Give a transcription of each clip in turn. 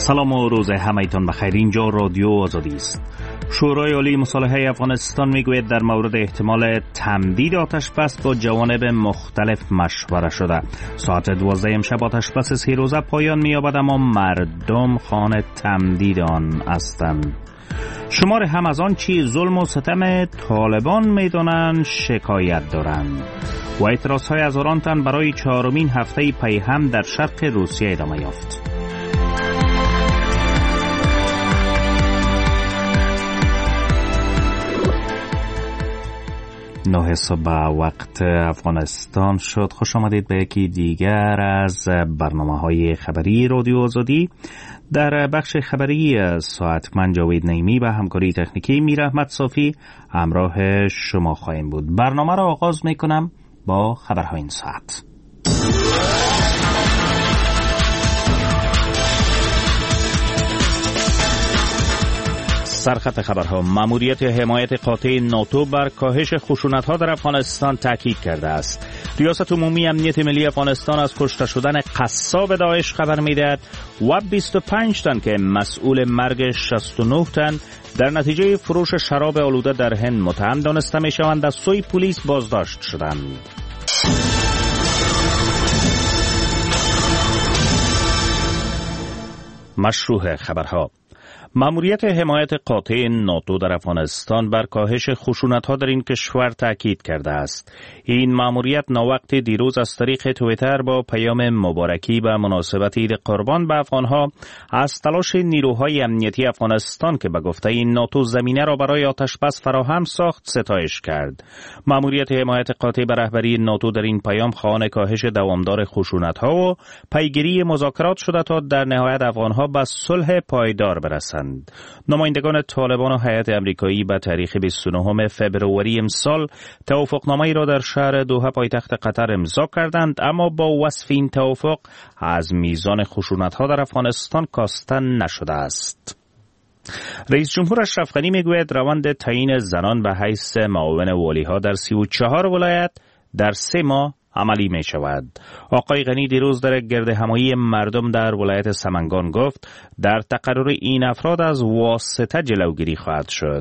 سلام و روز همه‌تان بخیر. اینجا رادیو آزادی است. شورای عالی مصالحه افغانستان میگوید در مورد احتمال تمدید آتش بس با جوانب مختلف مشوره شده. ساعت 12 امشب آتش بس 3 روزه پایان می‌یابد، اما مردم خواهان تمدید آن هستند. شمار هم از آن چی ظلم و ستم طالبان میدانند شکایت دارند و اعتراضهای هزاران تن برای 4مین هفته پیهم در شرق روسیه ادامه یافت. نه صبح وقت افغانستان شد. خوش آمدید به یکی دیگر از برنامه‌های خبری رادیو آزادی. در بخش خبری ساعت من جاوید نعیمی و همکاری تکنیکی میر احمد صافی همراه شما خواهیم بود. برنامه را آغاز میکنم با خبرهای این ساعت. سرخط خبرها: ماموریت حمایت قاطع ناتو بر کاهش خشونت‌ها در افغانستان تاکید کرده است. ریاست عمومی امنیت ملی افغانستان از کشته شدن قصاب داعش خبر می‌دهد و 25 تن که مسئول مرگ 69 تن در نتیجه فروش شراب آلوده در هند متهم دانسته می‌شوند از سوی پلیس بازداشت شدند. مشروع خبرها: ماموریت حمایت قاطع ناتو در افغانستان بر کاهش خشونت‌ها در این کشور تاکید کرده است. این ماموریت ناوقت دیروز از طریق توییتر با پیام مبارکی به مناسبت عید قربان به افغان‌ها از تلاش نیروهای امنیتی افغانستان که به گفته این ناتو زمینه را برای آتش‌بس فراهم ساخت ستایش کرد. ماموریت حمایت قاطع به رهبری ناتو در این پیام خواهان کاهش دوامدار خشونت‌ها و پیگیری مذاکرات شده تا در نهایت افغان‌ها به صلح پایدار برسند. نمایندگان طالبان و هیئت امریکایی به تاریخ 29 فبروری امسال توافقنامه‌ای را در شهر دوحه پایتخت قطر امضا کردند، اما با وصف این توافق از میزان خشونت‌ها در افغانستان کاسته نشده است. رئیس جمهور اشرف غنی میگوید روند تعیین زنان به حیث معاون والی‌ها در 34 ولایت در 3 ماه عملی می شود. آقای غنی دیروز در گردهمایی مردم در ولایت سمنگان گفت در تقرر این افراد از واسطه جلوگیری خواهد شد.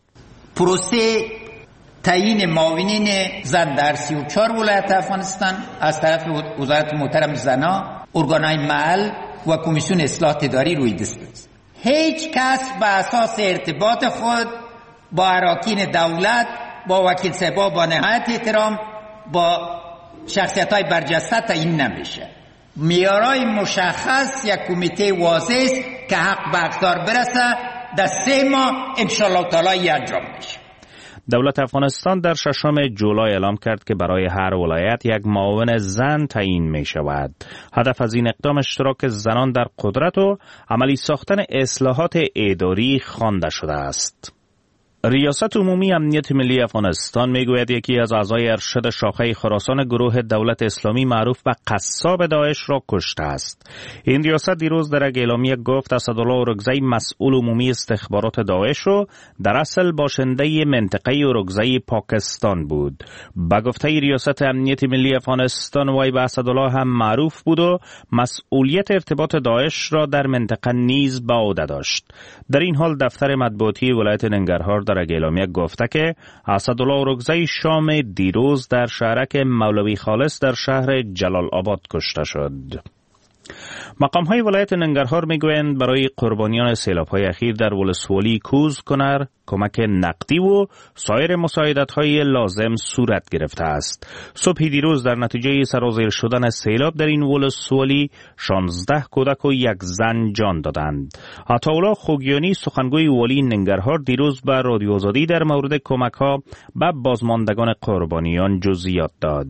پروسه تعیین معاونین زن در 34 ولایت افغانستان از طرف وزارت محترم زنا، ارگانهای محل و کمیسیون اصلاح اداری روی دست است. هیچ کس به اساس ارتباط خود با اراکین دولت، با وکیل صاحبا با نهایت احترام با شخصیت‌های برجسته تعیین نمیشه. معیارهای مشخص یک کمیته واضح است که حق به حقدار برسه در 3 ماه انشالله تعالی انجام میشه. دولت افغانستان در 6 جولای اعلام کرد که برای هر ولایت یک معاون زن تعیین می شود. هدف از این اقدام اشتراک زنان در قدرت و عملی ساختن اصلاحات اداری خوانده شده است. ریاست عمومی امنیت ملی افغانستان میگوید یکی از اعضای ارشد شاخه خراسان گروه دولت اسلامی معروف به قصاب داعش را کشته است. این ریاست دیروز در یک اعلامیه گفت اسدالله اورکزی مسئول عمومی استخبارات داعش و در اصل باشنده منطقه اورکزی پاکستان بود. به گفته ریاست امنیت ملی افغانستان وی به اسدالله هم معروف بود و مسئولیت ارتباط داعش را در منطقه نیز به عهده داشت. در این حال دفتر مطبوعاتی ولایت ننگرهار در اعلامیه گفته که اسدالله اورکزی شام دیروز در شهرک مولوی خالص در شهر جلال آباد کشته شد. مقام‌های ولایت ننگرهار میگویند برای قربانیان سیلاب‌های اخیر در ولسوالی کوز کنر کمک نقدی و سایر مساعدت‌های لازم صورت گرفته است. صبح دیروز در نتیجه سرازیر شدن سیلاب در این ولسوالی 16 کودک و 1 زن جان دادند. عطاالله خوگیانی سخنگوی والی ننگرهار دیروز به رادیو آزادی در مورد کمک‌ها به بازماندگان قربانیان جزئیات داد.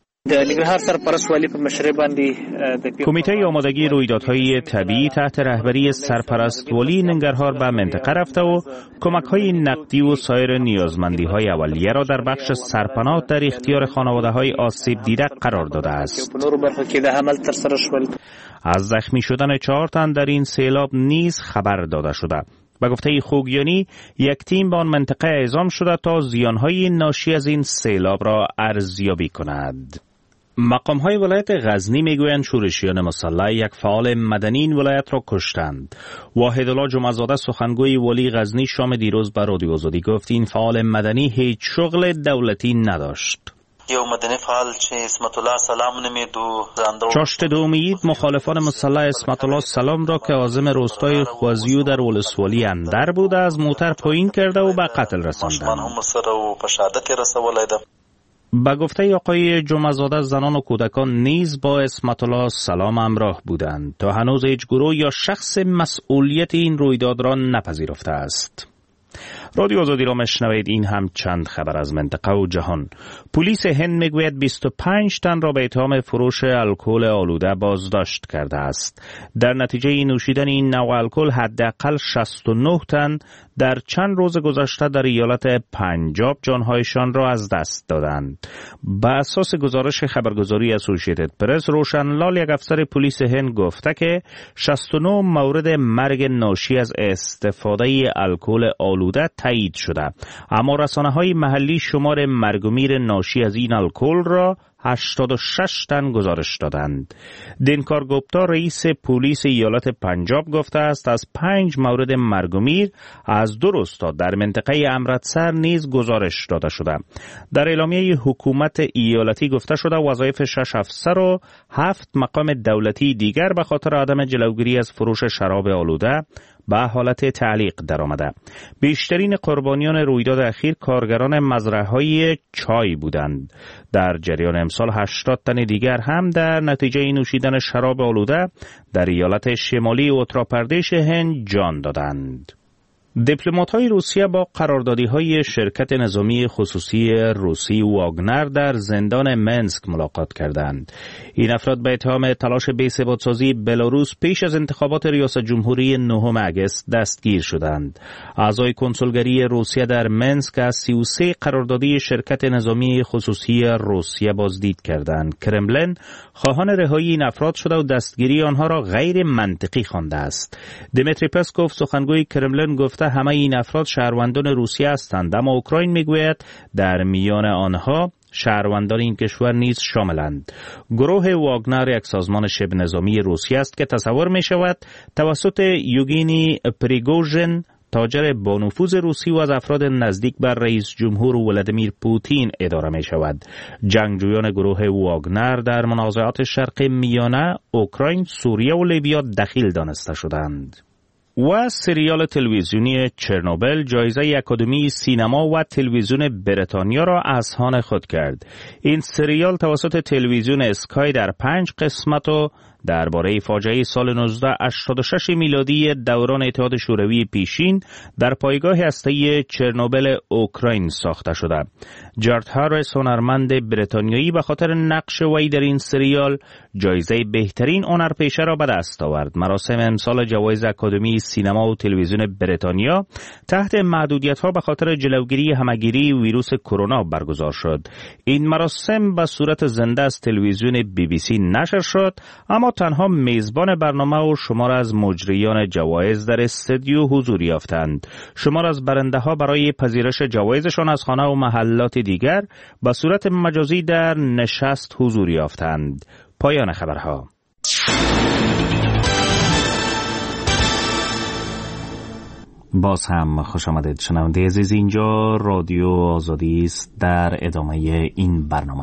کمیته آمادگی رویدادهای طبیعی تحت رهبری سرپرست والی ننگرهار به منطقه رفته و کمک‌های نقدی و سایر نیازمندی‌های اولیه را در بخش سرپناه در اختیار خانواده‌های آسیب دیده قرار داده است. از زخمی شدن 4 تن در این سیلاب نیز خبر داده شده. به گفته خوگیانی یک تیم به آن منطقه اعزام شده تا زیان‌های ناشی از این سیلاب را ارزیابی کند. مقام‌های ولایت غزنی میگویند شورشیان مسلح یک فعال مدنی این ولایت را کشتند. واحدالله جمعه‌زاده سخنگوی ولی غزنی شام دیروز به رادیو آزادی گفت این فعال مدنی هیچ شغل دولتی نداشت. یو مدنی فعال چې اسمت الله سلام نمیدو چاشت دومید مخالفان مسلح اسمت الله سلام را که عازم روستای خوازیو در ولسوالی اندر بود از موتر پایین کرده و به قتل رساندند. به گفته آقای جمعه‌زاده زنان و کودکان نیز با اسمت الله سلام همراه بودند تا هنوز هیچ گروه یا شخص مسئولیت این رویداد را نپذیرفته است. رادیو آزادی را مشنوید. این هم چند خبر از منطقه و جهان. پلیس هند میگوید 25 تن را به اتهام فروش الکل آلوده بازداشت کرده است. در نتیجه نوشیدن این نوع الکل حداقل 69 تن در چند روز گذشته در ایالت پنجاب جانهایشان را از دست دادند. به اساس گزارش خبرگزاری اسوسییتد پرس، روشنلال یک افسر پلیس هند گفته که 69 مورد مرگ ناشی از استفاده الکل آلوده تایید شده، اما رسانه‌های محلی شمار مرگ و میر ناشی از این الکل را 86 تن گزارش دادند. دینکار گوپتا رئیس پلیس ایالت پنجاب گفته است از 5 مورد مرگ و میر از 2 روستا در منطقه امرتسر نیز گزارش داده شده. در اعلامیه حکومت ایالتی گفته شده وظایف 6 افسر و 7 مقام دولتی دیگر به خاطر عدم جلوگیری از فروش شراب آلوده به حالت تعلیق درآمده. بیشترین قربانیان رویداد اخیر کارگران مزرعه‌های چای بودند. در جریان امسال 80 تن دیگر هم در نتیجه نوشیدن شراب آلوده در ایالت شمالی اتراپردیش هند جان دادند. دیپلمات‌های روسیه با قراردادی‌های شرکت نظامی خصوصی روسی واگنر در زندان منسک ملاقات کردند. این افراد به اتهام تلاش بی‌ثبات‌سازی بلاروس پیش از انتخابات ریاست جمهوری 9 اگست دستگیر شدند. اعضای کنسولگری روسیه در منسک از 33 قراردادی شرکت نظامی خصوصی روسیه بازدید کردند. کرملن خواهان رهایی این افراد شده و دستگیری آنها را غیر منطقی خوانده است. دمیتری پسکوف سخنگوی کرملن گفته همه این افراد شهروندان روسیه هستند، اما اوکراین میگوید در میان آنها شهروندان این کشور نیز شاملند. گروه واگنر یک سازمان شبه نظامی روسیه است که تصور می شود توسط یوگینی پریگوژن تاجر با نفوذ روسی و از افراد نزدیک بر رئیس جمهور ولادیمیر پوتین اداره می شود. جنگجویان گروه واگنر در منازعات شرق میانه، اوکراین، سوریه و لیبیا دخیل دانسته شدند. و سریال تلویزیونی چرنوبل جایزه اکادمی سینما و تلویزیون بریتانیا را اذهان خود کرد. این سریال توسط تلویزیون اسکای در 5 قسمت و درباره فاجعه سال 1986 میلادی دوران اتحاد شوروی پیشین در پایگاه هسته‌ای چرنوبل اوکراین ساخته شده. جارد هاریس هنرمند بریتانیایی به خاطر نقش وی در این سریال جایزه بهترین هنرپیشه را به دست آورد. مراسم امسال جوایز اکادمی سینما و تلویزیون بریتانیا تحت محدودیت‌ها به خاطر جلوگیری همه‌گیری ویروس کرونا برگزار شد. این مراسم به صورت زنده از تلویزیون BBC نشر شد، اما تنها میزبان برنامه و شمار از مجریان جوایز در استودیو حضور یافتند. شمار از برنده‌ها برای پذیرش جوایزشان از خانه و محلات دیگر به صورت مجازی در نشست حضور یافتند. پایان خبرها. باز هم خوش آمدید شنونده عزیز، اینجا رادیو آزادی است. در ادامه این برنامه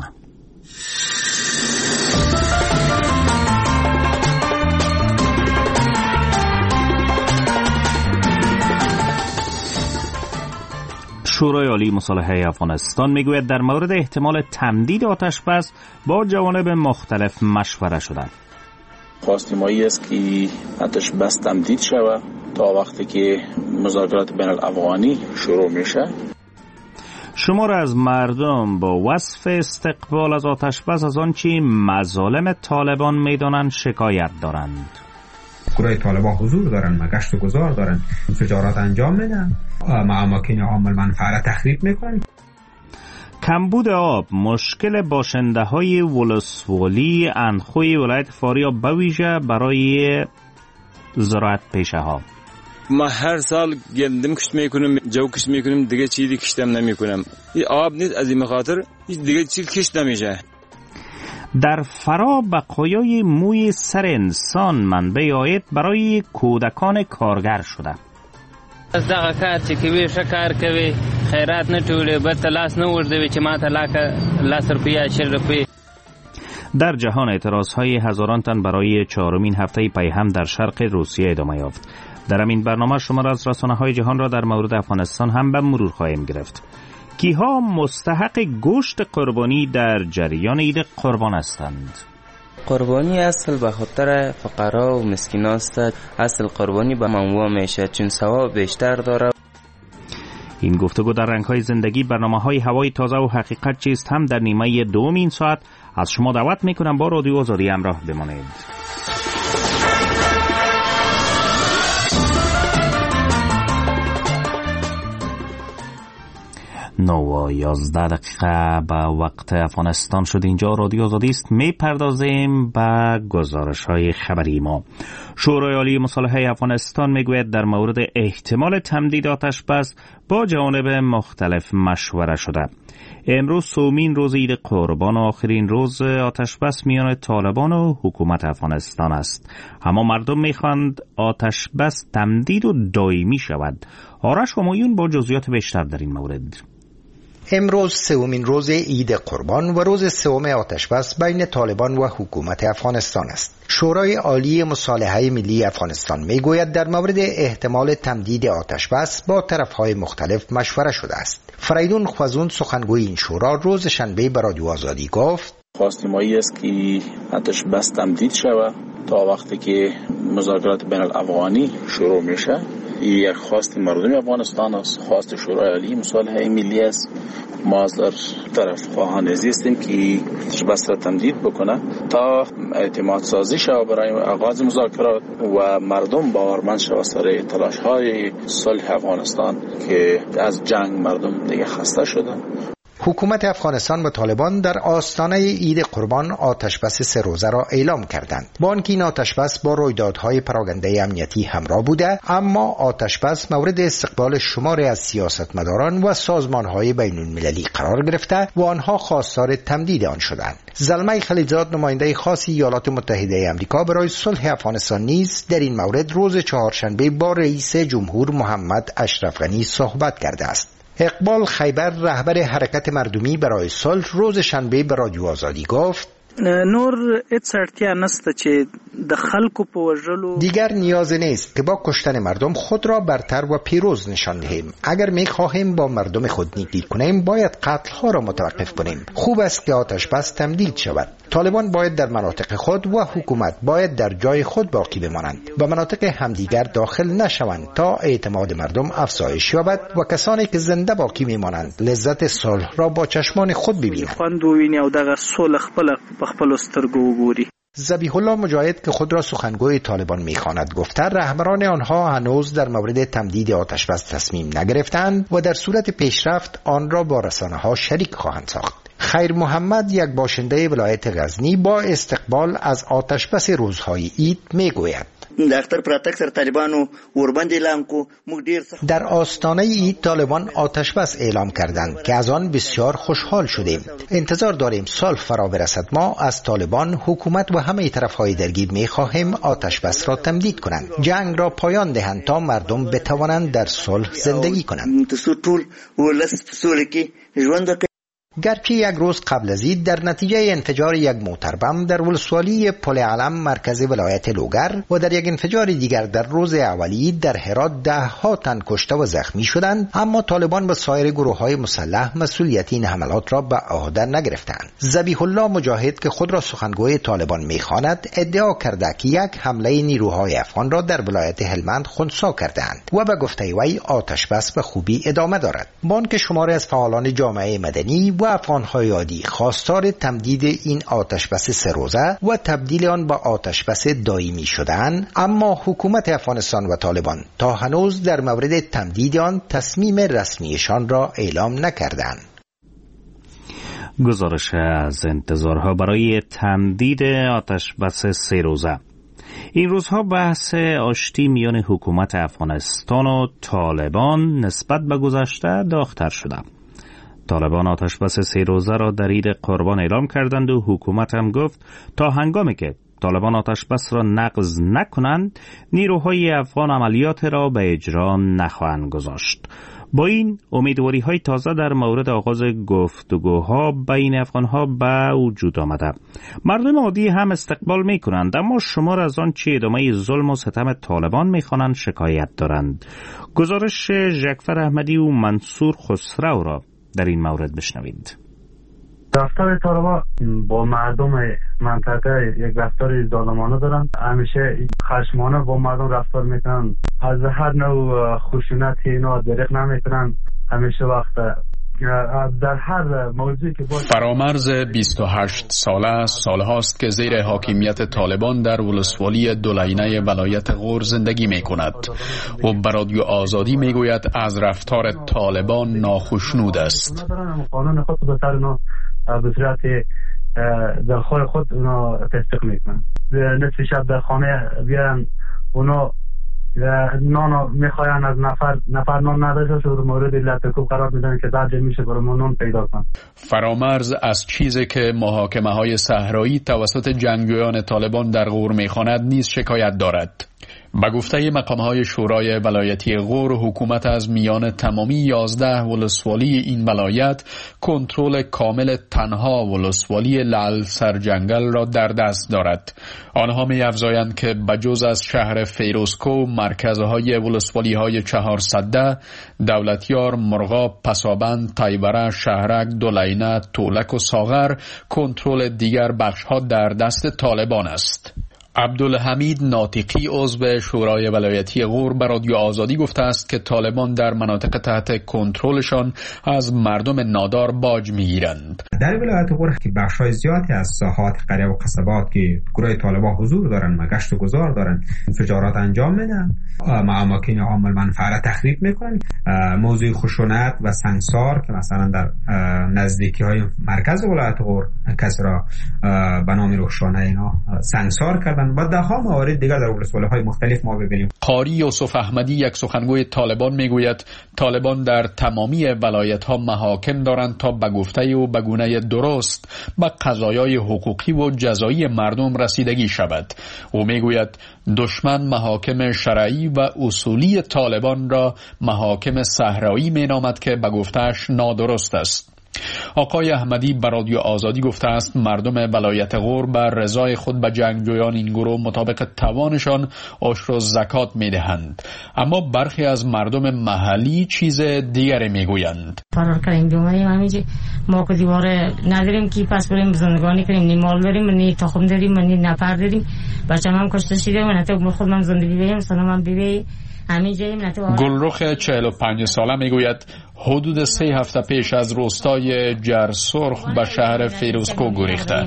شورای عالی مصالحه افغانستان میگوید در مورد احتمال تمدید آتش بس با جوانب مختلف مشوره شده. خواست ما است که آتش بس تمدید شود تا وقتی که مذاکرات بین الافغانی شروع میشه. شمار از مردم با وصف استقبال از آتش بس از آنچه مظالم طالبان میدانند شکایت دارند. گروه طالبان حضور دارن، گشت و گذار دارن، تجارت انجام میدن، اماکن عامل منفعه تخریب میکنن. کمبود آب مشکل باشنده های ولسوالی اندخوی ولایت فاریاب به ویژه برای زراعت پیشه ها. ما هر سال گندم کشت میکنم، جو کشت میکنم، دیگه چیزی کشتم نمیکنم. این آب نیست، از این خاطر دیگه چیز کشت نمیشه. در فرا بقایای موی سر انسان منبع عاید برای کودکان کارگر شده. از دغه کار چې کوي ښه کار کوي، خیرات نه ټولې، بل ته لاس نه اوږدوي چې ما ته لاس روپیه 80 روپیه. در جهان اعتراضهای هزاران تن برای 4مین هفته پیهم در شرق روسیه ادامه یافت. در این برنامه شما را از رسانه‌های جهان را در مورد افغانستان هم به مرور خواهیم گرفت. کیها مستحق گوشت قربانی در جریان عید قربان هستند؟ قربانی اصل به خاطر فقرا و مسکینان است. اصل قربانی به منوع میشه چون ثواب بیشتر داره. این گفتگو در رنگ‌های زندگی برنامه‌های هوای تازه و حقیقت چیست هم در نیمه دوم این ساعت از شما دعوت میکنم با رادیو آزادی همراه بمانید. 9:11 به وقت افغانستان شد. اینجا رادیو آزادی است. میپردازیم به گزارش‌های خبری ما. شورای عالی مصالحه افغانستان میگوید در مورد احتمال تمدید آتش بس با جوانب مختلف مشوره شده. امروز سومین روز عید قربان و آخرین روز آتش بس میان طالبان و حکومت افغانستان است. اما مردم میخواند آتش بس تمدید و دائمی شود. آرش همایون با جزئیات بیشتر در این مورد. امروز سومین روز عید قربان و روز سوم آتش بس بین طالبان و حکومت افغانستان است. شورای عالی مصالحه ملی افغانستان میگوید در مورد احتمال تمدید آتش بس با طرفهای مختلف مشوره شده است. فریدون خوازون سخنگوی این شورا روز شنبه به رادیو آزادی گفت: خواست ما است که آتش بس تمدید شود تا وقتی که مذاکرات بین الافغانی شروع میشه. یک خواست مردم افغانستان است، خواست شورای عالی مصالحه ملی است. ما از در طرف خواهان هستیم که بس را تمدید بکنه تا اعتماد سازی شود برای آغاز مذاکرات و مردم باورمند شود سر تلاش های صلح افغانستان که از جنگ مردم دیگه خسته شدن. حکومت افغانستان و طالبان در آستانه عید قربان آتش بس 3 روزه را اعلام کردند. با آنکه این آتش بس با رویدادهای پراکنده امنیتی همراه بوده، اما آتش بس مورد استقبال شماری از سیاستمداران و سازمانهای بین‌المللی قرار گرفته و آنها خواستار تمدید آن شدند. زلمه خلیلزاد نماینده خاص ایالات متحده آمریکا برای صلح افغانستان نیز در این مورد روز چهارشنبه با رئیس جمهور محمد اشرف غنی صحبت کرده است. اقبال خیبر رهبر حرکت مردمی برای صلح روز شنبه به رادیو آزادی گفت: نور هیڅ اړتیا نشته چې د خلکو په وژلو دیگر نیاز نیست که با کشتن مردم خود را برتر و پیروز نشان دهیم. اگر می‌خواهیم با مردم خود نیکی کنیم باید قتل‌ها را متوقف کنیم. خوب است که آتش بس تمدید شود. طالبان باید در مناطق خود و حکومت باید در جای خود باقی بمانند و مناطق همدیگر داخل نشوند تا اعتماد مردم افزایش یابد و کسانی که زنده باقی میمانند لذت صلح را با چشمان خود ببینند. ذبیح الله مجاهد که خود را سخنگوی طالبان می‌خواند گفته رهبران آنها هنوز در مورد تمدید آتش بس تصمیم نگرفتند و در صورت پیشرفت آن را با رسانه‌ها شریک خواهند ساخت. خیر محمد یک باشنده ولایت غزنی با استقبال از آتش بس روزهای عید میگوید: در آستانه عید طالبان آتش بس اعلام کردند که از آن بسیار خوشحال شدیم. انتظار داریم صلح فرا برسد. ما از طالبان، حکومت و همه طرفهای درگیر می‌خواهیم آتش بس را تمدید کنند، جنگ را پایان دهند تا مردم بتوانند در صلح زندگی کنند. گرچه یک روز قبل از عید در نتیجه انفجار یک موتر بم در ولسوالی پل علم مرکز ولایت لوگر و در یک انفجار دیگر در روز اولی در هرات 10 تن کشته و زخمی شدند، اما طالبان و سایر گروه‌های مسلح مسئولیت این حملات را به عهده نگرفتند. ذبیح الله مجاهد که خود را سخنگوی طالبان می‌خواند ادعا کرده که یک حمله نیروهای افغان را در ولایت هلمند خنثی کردند و به گفته وی آتش بس به خوبی ادامه دارد. با آنکه شماری از فعالان جامعه مدنی و افغان‌های عادی خواستار تمدید این آتش بس 3 روزه و تبدیل آن به آتش بس دائمی شدند، اما حکومت افغانستان و طالبان تا هنوز در مورد تمدید آن تصمیم رسمیشان را اعلام نکردند. گزارش از انتظارها برای تمدید آتش بس 3 روزه. این روزها بحث آشتی میان حکومت افغانستان و طالبان نسبت به گذشته داغ‌تر شده. طالبان آتش بس 3 روزه را در عید قربان اعلام کردند و حکومت هم گفت تا هنگامی که طالبان آتش بس را نقض نکنند نیروهای افغان عملیات را به اجرا نخواهند گذاشت. با این امیدواری های تازه در مورد آغاز گفتگوها بین افغانها به وجود آمده. مردم عادی هم استقبال می کنند، اما شمار از آن چه ادامه ظلم و ستم طالبان می خوانند شکایت دارند. گزارش جعفر احمدی و منصور خسرو را در این مورد بشنوید. رفتار طالبان با مردم منطقه یک رفتار ظالمانه دارن، همیشه خشمانه با مردم رفتار میکنن، از هر نوع خشونت اینا دریغ نمیکنن، همیشه وقت در هر موضوعی که فرامرز 28 ساله سالهاست که زیر حاکمیت طالبان در ولسوالی دولینه ولایت غور زندگی می کند و به رادیو آزادی می گوید از رفتار طالبان ناخشنود است. قانون خود به سر به صورت در خود اونا تصدیق میکنن. نصف شب در خانه بیارن اونا نان میخواین، از نفر نان نداشته شد مورد لطکوب قرار میدن که درجه میشه برای نان پیدا کن. فرامرز از چیزی که محاکمه های صحرایی توسط جنگجویان طالبان در غور میخواند نیز شکایت دارد. به گفته مقام‌های شورای ولایتی غور، حکومت از میان تمامی 11 ولسوالی این ولایت کنترل کامل تنها ولسوالی لعل سرجنگل را در دست دارد. آنها می‌افزایند که بجز از شهر فیروزکو، مرکزهای ولسوالی‌های 400 دولتیار، مرغاب، پسابند، تایبره، شهرک، دولینه، تولک و ساغر، کنترل دیگر بخش‌ها در دست طالبان است. عبدالحمید ناطقی عضو شورای ولایتی غور به رادیو آزادی گفته است که طالبان در مناطق تحت کنترلشان از مردم نادار باج میگیرند. در ولایت غور که بخشای زیادی از ساحات قریه و قصبات که گروه طالبان حضور دارن و گشت و گذار دارن انفجارات انجام میدن، اماکن عامل منفعه تخریب میکنن. موضوع خشونت و سنگسار که مثلا در نزدیکی های مرکز ولایت غور کسی را به نام روشانه اینا سنگسار کردن و ده ها موارد دیگر در ولسوالی‌های مختلف ما ببینیم. قاری یوسف احمدی، یک سخنگوی طالبان، میگوید طالبان در تمامی ولایت‌ها محاکم دارند تا به گفته و به گونه درست به قضایای حقوقی و جزایی مردم رسیدگی شود. او میگوید دشمن محاکم شرعی و اصولی طالبان را محاکم صحرایی مینامد که به گفته‌اش نادرست است. آقای احمدی به رادیو آزادی گفته است مردم ولایت غور بر رضای خود به جنگجویان این گروه مطابق توانشان عشر و زکات میدهند، اما برخی از مردم محلی چیز دیگری میگویند. فرار کردیم دوماریم همیشه ما که دیواره نداریم که پس بریم زندگانی کنیم، نی مال داریم نی تخم داریم نی نفر داریم، بچه‌م هم کشته شده و نتو خودم زندگی بیم سلامم بیبی گلرخ 45 ساله میگوید حدود 3 هفته پیش از روستای جرسرخ به شهر فیروزکو گریخته.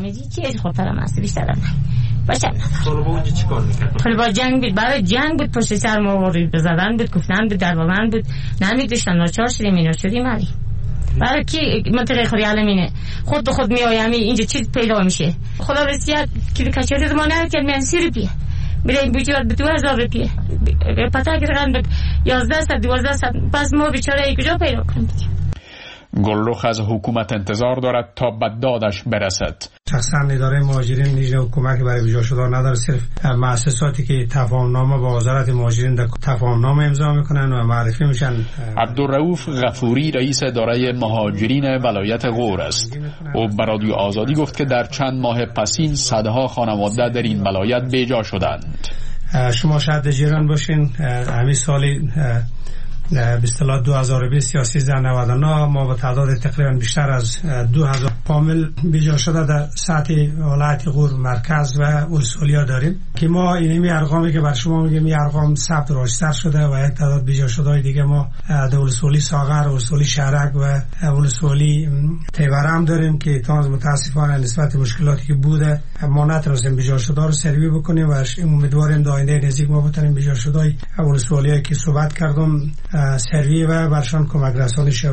طالبان جنگ بود، برای جنگ بود، پشت سر ما بزدن بود، گفتن بود، دربابند بود، نمیداشتن، ناچار شدیم اینا شدیم همی. برای کی منطقه خوری علمینه خود به خود میآیم اینجا چیز پیدا میشه. خدا بسیار کلی کچوری ما نرکرد میان 30 روپیه بریم بیچاره به 2000 روپیه پتا گرفتن 1100 1200 پس ما بیچاره کجا پیدا کنیم؟ گلرخ از حکومت انتظار دارد تا به دادش برسد. شخصا اداره مهاجرین نیز کمک برای ویژه شدن نداره، صرف مؤسساتی که تفاهمنامه با وزارت مهاجرین در تفاهمنامه امضا میکنن و معرفی میشن. عبدالرؤوف غفوری رئیس اداره مهاجرین ولایت غور است. او به رادیو آزادی گفت که در چند ماه پسین صدها خانواده در این ولایت بیجا شدند. شما شاهد جیران باشین، همین سالی به اصطلاح 2020 یا 1399 ما با تعداد تقریبا بیشتر از 2000 فامیل بیجا شده در سطح ولایت غور مرکز و ولسوالیا داریم که ما اینمی ارقامی که بر شما میگم این ارقام ثبت راستی شده و یک تعداد بیجا شده دیگه ما در ولسوالی ساغر، ولسوالی شهرک و ولسوالی تیبره هم داریم که تازه متاسفانه نسبت مشکلاتی که بوده ما نتونستیم بیجا شده رو سروی بکنیم و امیدواریم در آینده نزدیک ما بتونیم بیجا شده ولسوالی که صحبت کردم سروی و برشان کمک رسانی شود.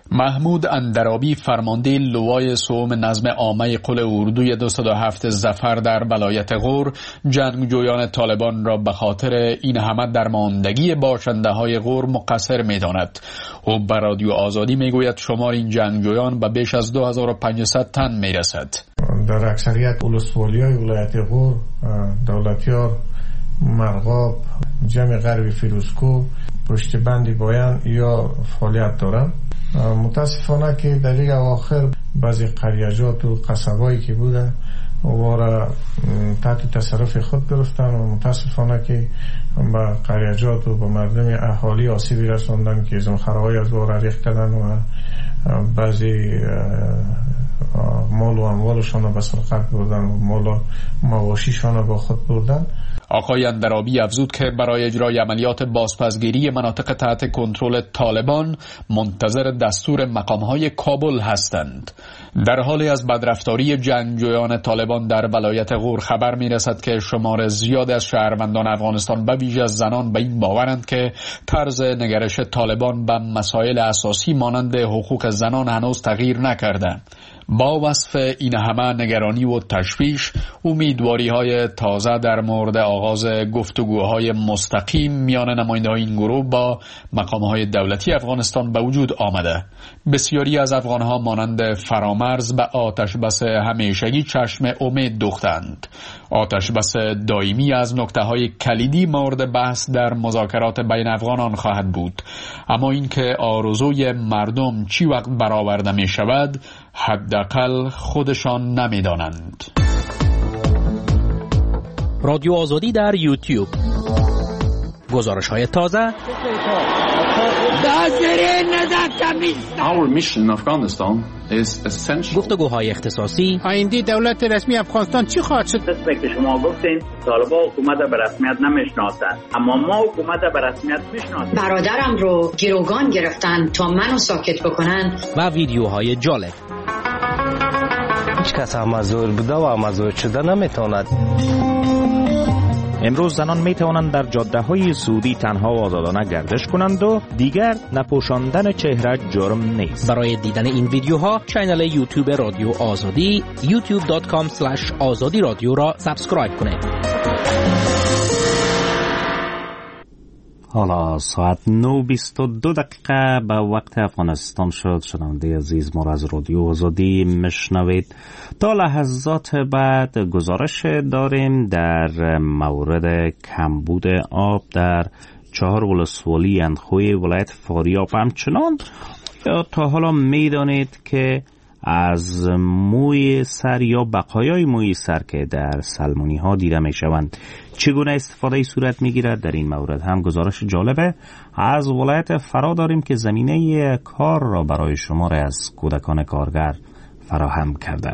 محمود اندرابی فرمانده لوای سوم نظم عامه قل اردوی 207 ظفر در ولایت غور جنگجویان طالبان را به خاطر این همه درماندگی باشنده های غور مقصر می داند. او به رادیو آزادی می گوید شمار این جنگجویان به بیش از 2500 تن می رسد. در اکثریت ولسوالی های ولایت غور، دولتیار، مرغاب، جمع غربی فیروزکو، پشت بندی بایان یا فعالیت دارند. متاسفانه که در این اواخر بعضی قریجات و قصبایی که بودن وارا تحت تصرف خود گرفتن و متاسفانه که به قریجات و به مردم اهالی آسیبی رساندن که زمخرهای از وارا ریخت کردن و بعضی مال و اموالشان را به سرقت بردن و مال و مواشیشان را با خود بردن. آقای اندرابی افزود که برای اجرای عملیات بازپسگیری مناطق تحت کنترل طالبان منتظر دستور مقامهای کابل هستند. در حالی از بدرفتاری جنگجویان طالبان در ولایت غور خبر می رسد که شمار زیاد از شهروندان افغانستان به ویژه از زنان به این باورند که طرز نگرش طالبان به مسائل اساسی مانند حقوق زنان هنوز تغییر نکرده. با وصف این همه نگرانی و تشویش، امیدواری های تازه در مورد آغاز گفتگوهای مستقیم میان نماینده‌های این گروه با مقامهای دولتی افغانستان به وجود آمده. بسیاری از افغانها مانند فرامرز به آتش بس همیشگی چشم امید دوختند. آتش بس دائمی از نکته‌های کلیدی مورد بحث در مذاکرات بین افغانان خواهد بود، اما اینکه آرزوی مردم چی وقت برآورده می شود حداقل خودشان نمی‌دانند. رادیو آزادی در یوتیوب، گزارش‌های تازه، گفتگوهای اختصاصی. آینده دولت رسمی افغانستان چی خواهد شد؟ که شما گفتین طالبان حکومت به رسمیت نمیشناسند، اما ما حکومت به رسمیت میشناسیم. برادرم رو گروگان گرفتن تا منو ساکت بکنن. و ویدیوهای جالب. هیچ کس مزور بوده و مزور شده نمیتواند. امروز زنان می توانند در جاده های سعودی تنها و آزادانه گردش کنند و دیگر نپوشاندن چهره جرم نیست. برای دیدن این ویدیوها کانال یوتیوب رادیو آزادی youtube.com/azadi رادیو را سابسکرایب کنید. حالا ساعت 9:22 به وقت افغانستان شد. شنونده عزیز، ما را از رادیو آزادی میشنوید. تا لحظات بعد گزارش داریم در مورد کمبود آب در 4 ولسوالی اندخوی ولایت فاریاب. همچنان تا حالا میدانید که از موی سر یا بقایای موی سر که در سلمونی ها دیده می شوند چگونه استفاده صورت می گیرد؟ در این مورد هم گزارش جالبه از ولایت فرا داریم که زمینه کار را برای شمار از کودکان کارگر فراهم کرده.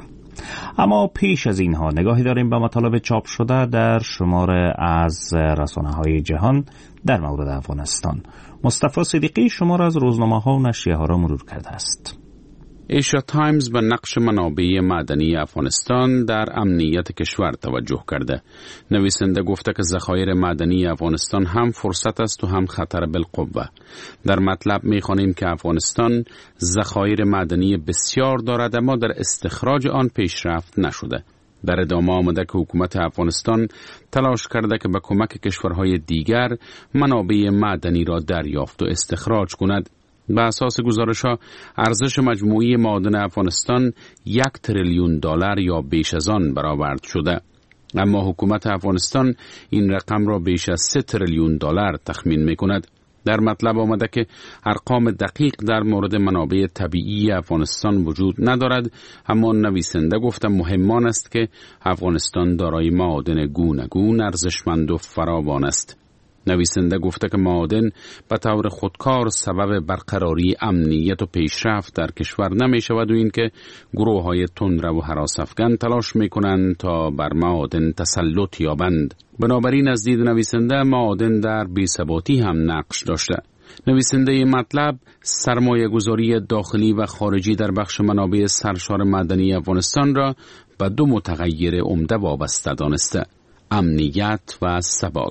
اما پیش از اینها نگاهی داریم به مطالب چاپ شده در شمار از رسانه های جهان در مورد افغانستان. مصطفی صدیقی شمار از روزنامه ها و نشریه ها را مرور کرده است. ایشیا تایمز به نقش منابع معدنی افغانستان در امنیت کشور توجه کرده. نویسنده گفته که ذخایر معدنی افغانستان هم فرصت است و هم خطر بالقوه. در مطلب می‌خوانیم که افغانستان ذخایر معدنی بسیار دارد اما در استخراج آن پیشرفت نشده. در ادامه آمده که حکومت افغانستان تلاش کرده که به کمک کشورهای دیگر منابع معدنی را دریافت و استخراج کند. به اساس گزارش‌ها ارزش مجموعی معادن افغانستان 1 تریلیون دلار یا بیش از آن برآورد شده، اما حکومت افغانستان این رقم را بیش از 3 تریلیون دلار تخمین می‌کند. در مطلب آمده که ارقام دقیق در مورد منابع طبیعی افغانستان وجود ندارد، اما نویسنده گفته مهم است که افغانستان دارای معادن گوناگون ارزشمند و فراوان است. نویسنده گفته که معادن به طور خودکار سبب برقراری امنیت و پیشرفت در کشور نمی شود و اینکه گروه های تندرو و هراس افکن تلاش می کنند تا بر معادن تسلط یابند. بنابراین از دید نویسنده معادن در بی‌ثباتی هم نقش داشته. نویسنده مطلب سرمایه گذاری داخلی و خارجی در بخش منابع سرشار معدنی افغانستان را به 2 متغیر عمده وابسته دانسته: امنیت و ثبات.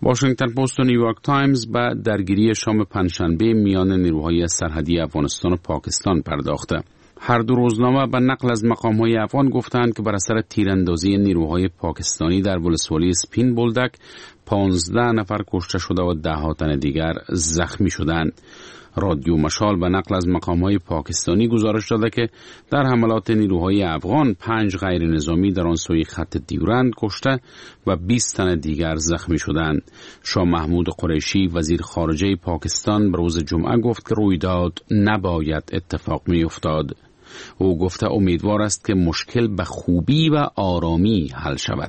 واشنگتن پست و نیویورک تایمز به درگیری شام پنجشنبه میان نیروهای سرحدی افغانستان و پاکستان پرداخته. هر دو روزنامه به نقل از مقام‌های افغان گفتند که بر اثر تیراندازی نیروهای پاکستانی در ولسوالی سپین بولدک 15 نفر کشته شده و 10 تن دیگر زخمی شدند. رادیو مشال به نقل از مقام‌های پاکستانی گزارش داده که در حملات نیروهای افغان 5 غیر نظامی در آن سوی خط دیورند کشته و 20 تن دیگر زخمی شدند. شاه محمود قریشی وزیر خارجه پاکستان به روز جمعه گفت که رویداد نباید اتفاق می‌افتاد. او گفته امیدوار است که مشکل به خوبی و آرامی حل شود.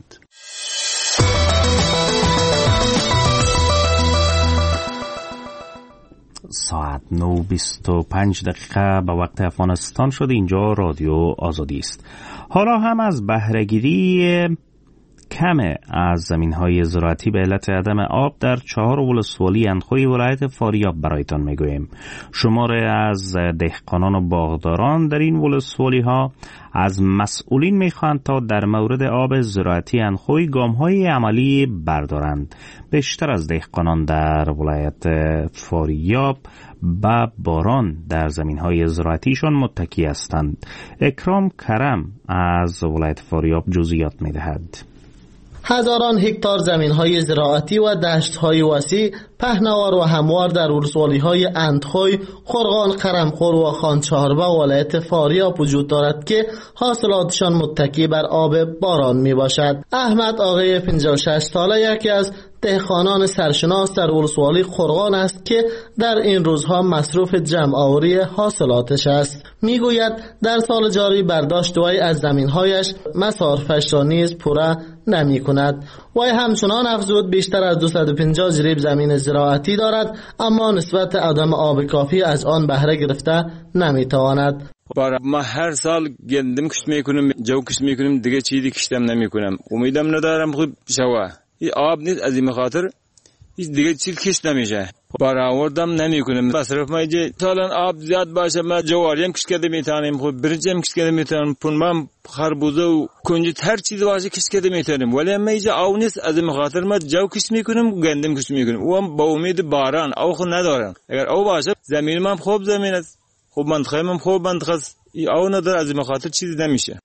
ساعت 9:25 به وقت افغانستان شد. اینجا رادیو آزادی است. حالا هم از بهره‌گیری کم از زمین‌های زراعتی به علت عدم آب در 4 ولسوالی اندخوی ولایت فاریاب برایتان میگوییم. شماره از دهقانان و باغداران در این ولسوالی‌ها از مسئولین میخواهند تا در مورد آب زراعتی اندخوی گام‌های عملی بردارند. بیشتر از دهقانان در ولایت فاریاب به باران در زمین‌های زراعتیشان متکی هستند. اکرام کرم از ولایت فاریاب جزئیات می‌دهد. هزاران هکتار زمین‌های زراعتی و دشت‌های وسیع پهناور و هموار در ولسوالی‌های اندخوی، خرقان، قرمخور و خانچهاربه ولایت فاریاب وجود دارد که حاصلاتشان متکی بر آب باران میباشد. احمد آقای 56 ساله یکی از دهقانان سرشناس در ولسوالی خرقان است که در این روزها مصروف جمع آوری حاصلاتش است. میگوید در سال جاری برداشت وی از زمین‌هایش مصارفش را نیز پوره نمی کند. وی همچنان افزود بیشتر از 250 جریب زمین زراعتی دارد، اما نسبت عدم آب کافی از آن بهره گرفته نمی تواند. ما هر سال گندم کشت میکنم، جو کشت میکنم، دیگه چیزی کشتم نمی کنم. امیدم ندارم خود شوا. این آب نیست، از این خاطر هیچ دیگه چیز کشت نمیشه. برآوردم نمیکنم. مصرف ما اینجا سالن آب زیاد باشه ما جواریم کشت کرده میتونیم، خود برنجم کشت کرده میتونیم، پنبه، خربوزه و کنجد هر چیز باشه کشت کرده میتونیم. ولی ما اینجا آب نیست، از این خاطر ما جو کشت میکنیم، گندم کشت میکنیم. او هم با امید باران او خود ندارن. اگر او باشه زمین من خوب زمین است، خوب منطقه من خوب منطقه است، او نداره، از این خاطر چیزی نمیشه.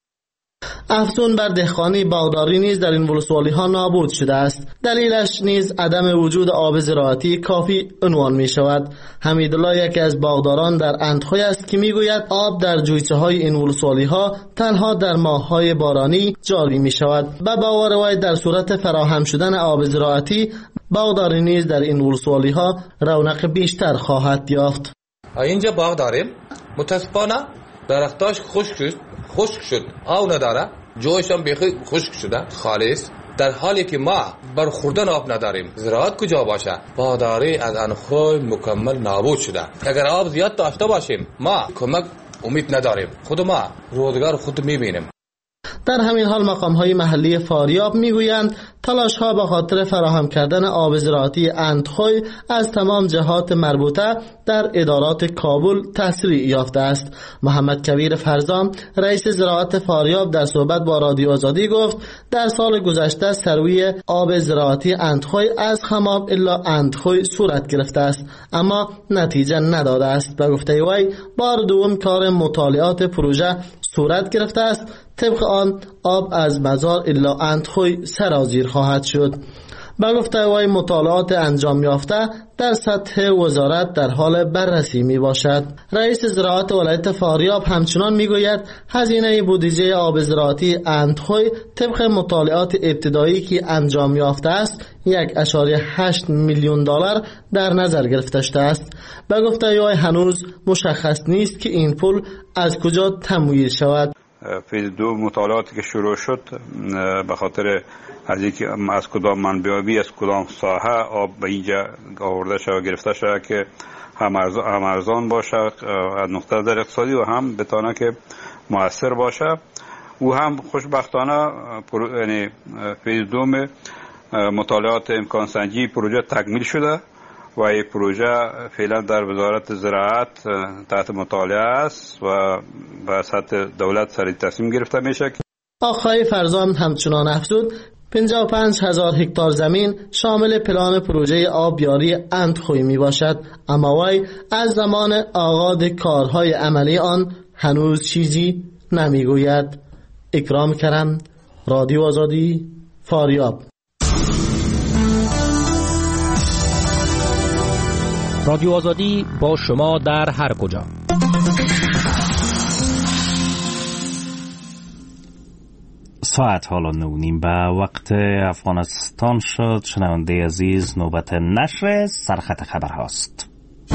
افزون بر دهقانی باغداری نیز در این ولسوالی ها نابود شده است. دلیلش نیز عدم وجود آب زراعتی کافی عنوان می شود. حمیدالله یکی از باغداران در اندخوی است که می گوید آب در جویچه های این ولسوالی ها تنها در ماه های بارانی جاری می شود. به باور وی در صورت فراهم شدن آب زراعتی باغداری نیز در این ولسوالی ها رونق بیشتر خواهد یافت. اینجا باغ داریم، متاسفانه درختاش خشک شد، آب نداره، جوش هم بیخی خشک شده خالص. در حالی که ما برخوردن آب نداریم، زراعت کجا باشه؟ باغداری از اندخوی مکمل نابود شده. اگر آب زیاد داشته باشیم ما کمک امید نداریم، خود ما روزگار خود میبینیم. در همین حال مقام‌های محلی فاریاب میگویند تلاش‌ها به خاطر فراهم کردن آب زراعتی اندخوی از تمام جهات مربوطه در ادارات کابل تسریع یافته است. محمد کبیر فرزام رئیس زراعت فاریاب در صحبت با رادیو آزادی گفت در سال گذشته سروی آب زراعتی اندخوی از خماب الا اندخوی صورت گرفته است، اما نتیجه نداده است. به گفته وی بار دوم کار مطالعات پروژه صورت گرفته است. طبق آن آب از مزار الا اندخوی سرازیر خواهد شد. به گفته وی مطالعات انجام یافته در سطح وزارت در حال بررسی می باشد. رئیس زراعت ولایت فاریاب همچنان می گوید هزینه بودجه آب زراعتی اندخوی طبق مطالعات ابتدایی که انجام یافته است 1.8 میلیون دلار در نظر گرفته شده است. به گفته وی هنوز مشخص نیست که این پول از کجا تمویل شود. فیز 2 مطالعاتی که شروع شد به خاطر از اینکه از کدام منبعی از کدام ساحه آب به اینجا آورده شود گرفته شود که هم ارزان باشه از نقطه نظر اقتصادی و هم بتونه که مؤثر باشه. او هم خوشبختانه یعنی فیز 2 مطالعات امکان سنجی پروژه تکمیل شده و این پروژه فعلا در وزارت زراعت تحت مطالعه است و به سطح دولت سریع تصمیم گرفته میشه. آقای فرزام همچنان افزود 55,000 هکتار زمین شامل پلان پروژه آبیاری اندخوی می باشد، اما وی از زمان آغاز کارهای عملی آن هنوز چیزی نمی گوید. اکرام کرم، رادیو آزادی، فاریاب. رادیو آزادی با شما در هر کجا. ساعت حالا 9:30 به وقت افغانستان شد. شنونده عزیز، نوبت نشر سرخط خبر هاست.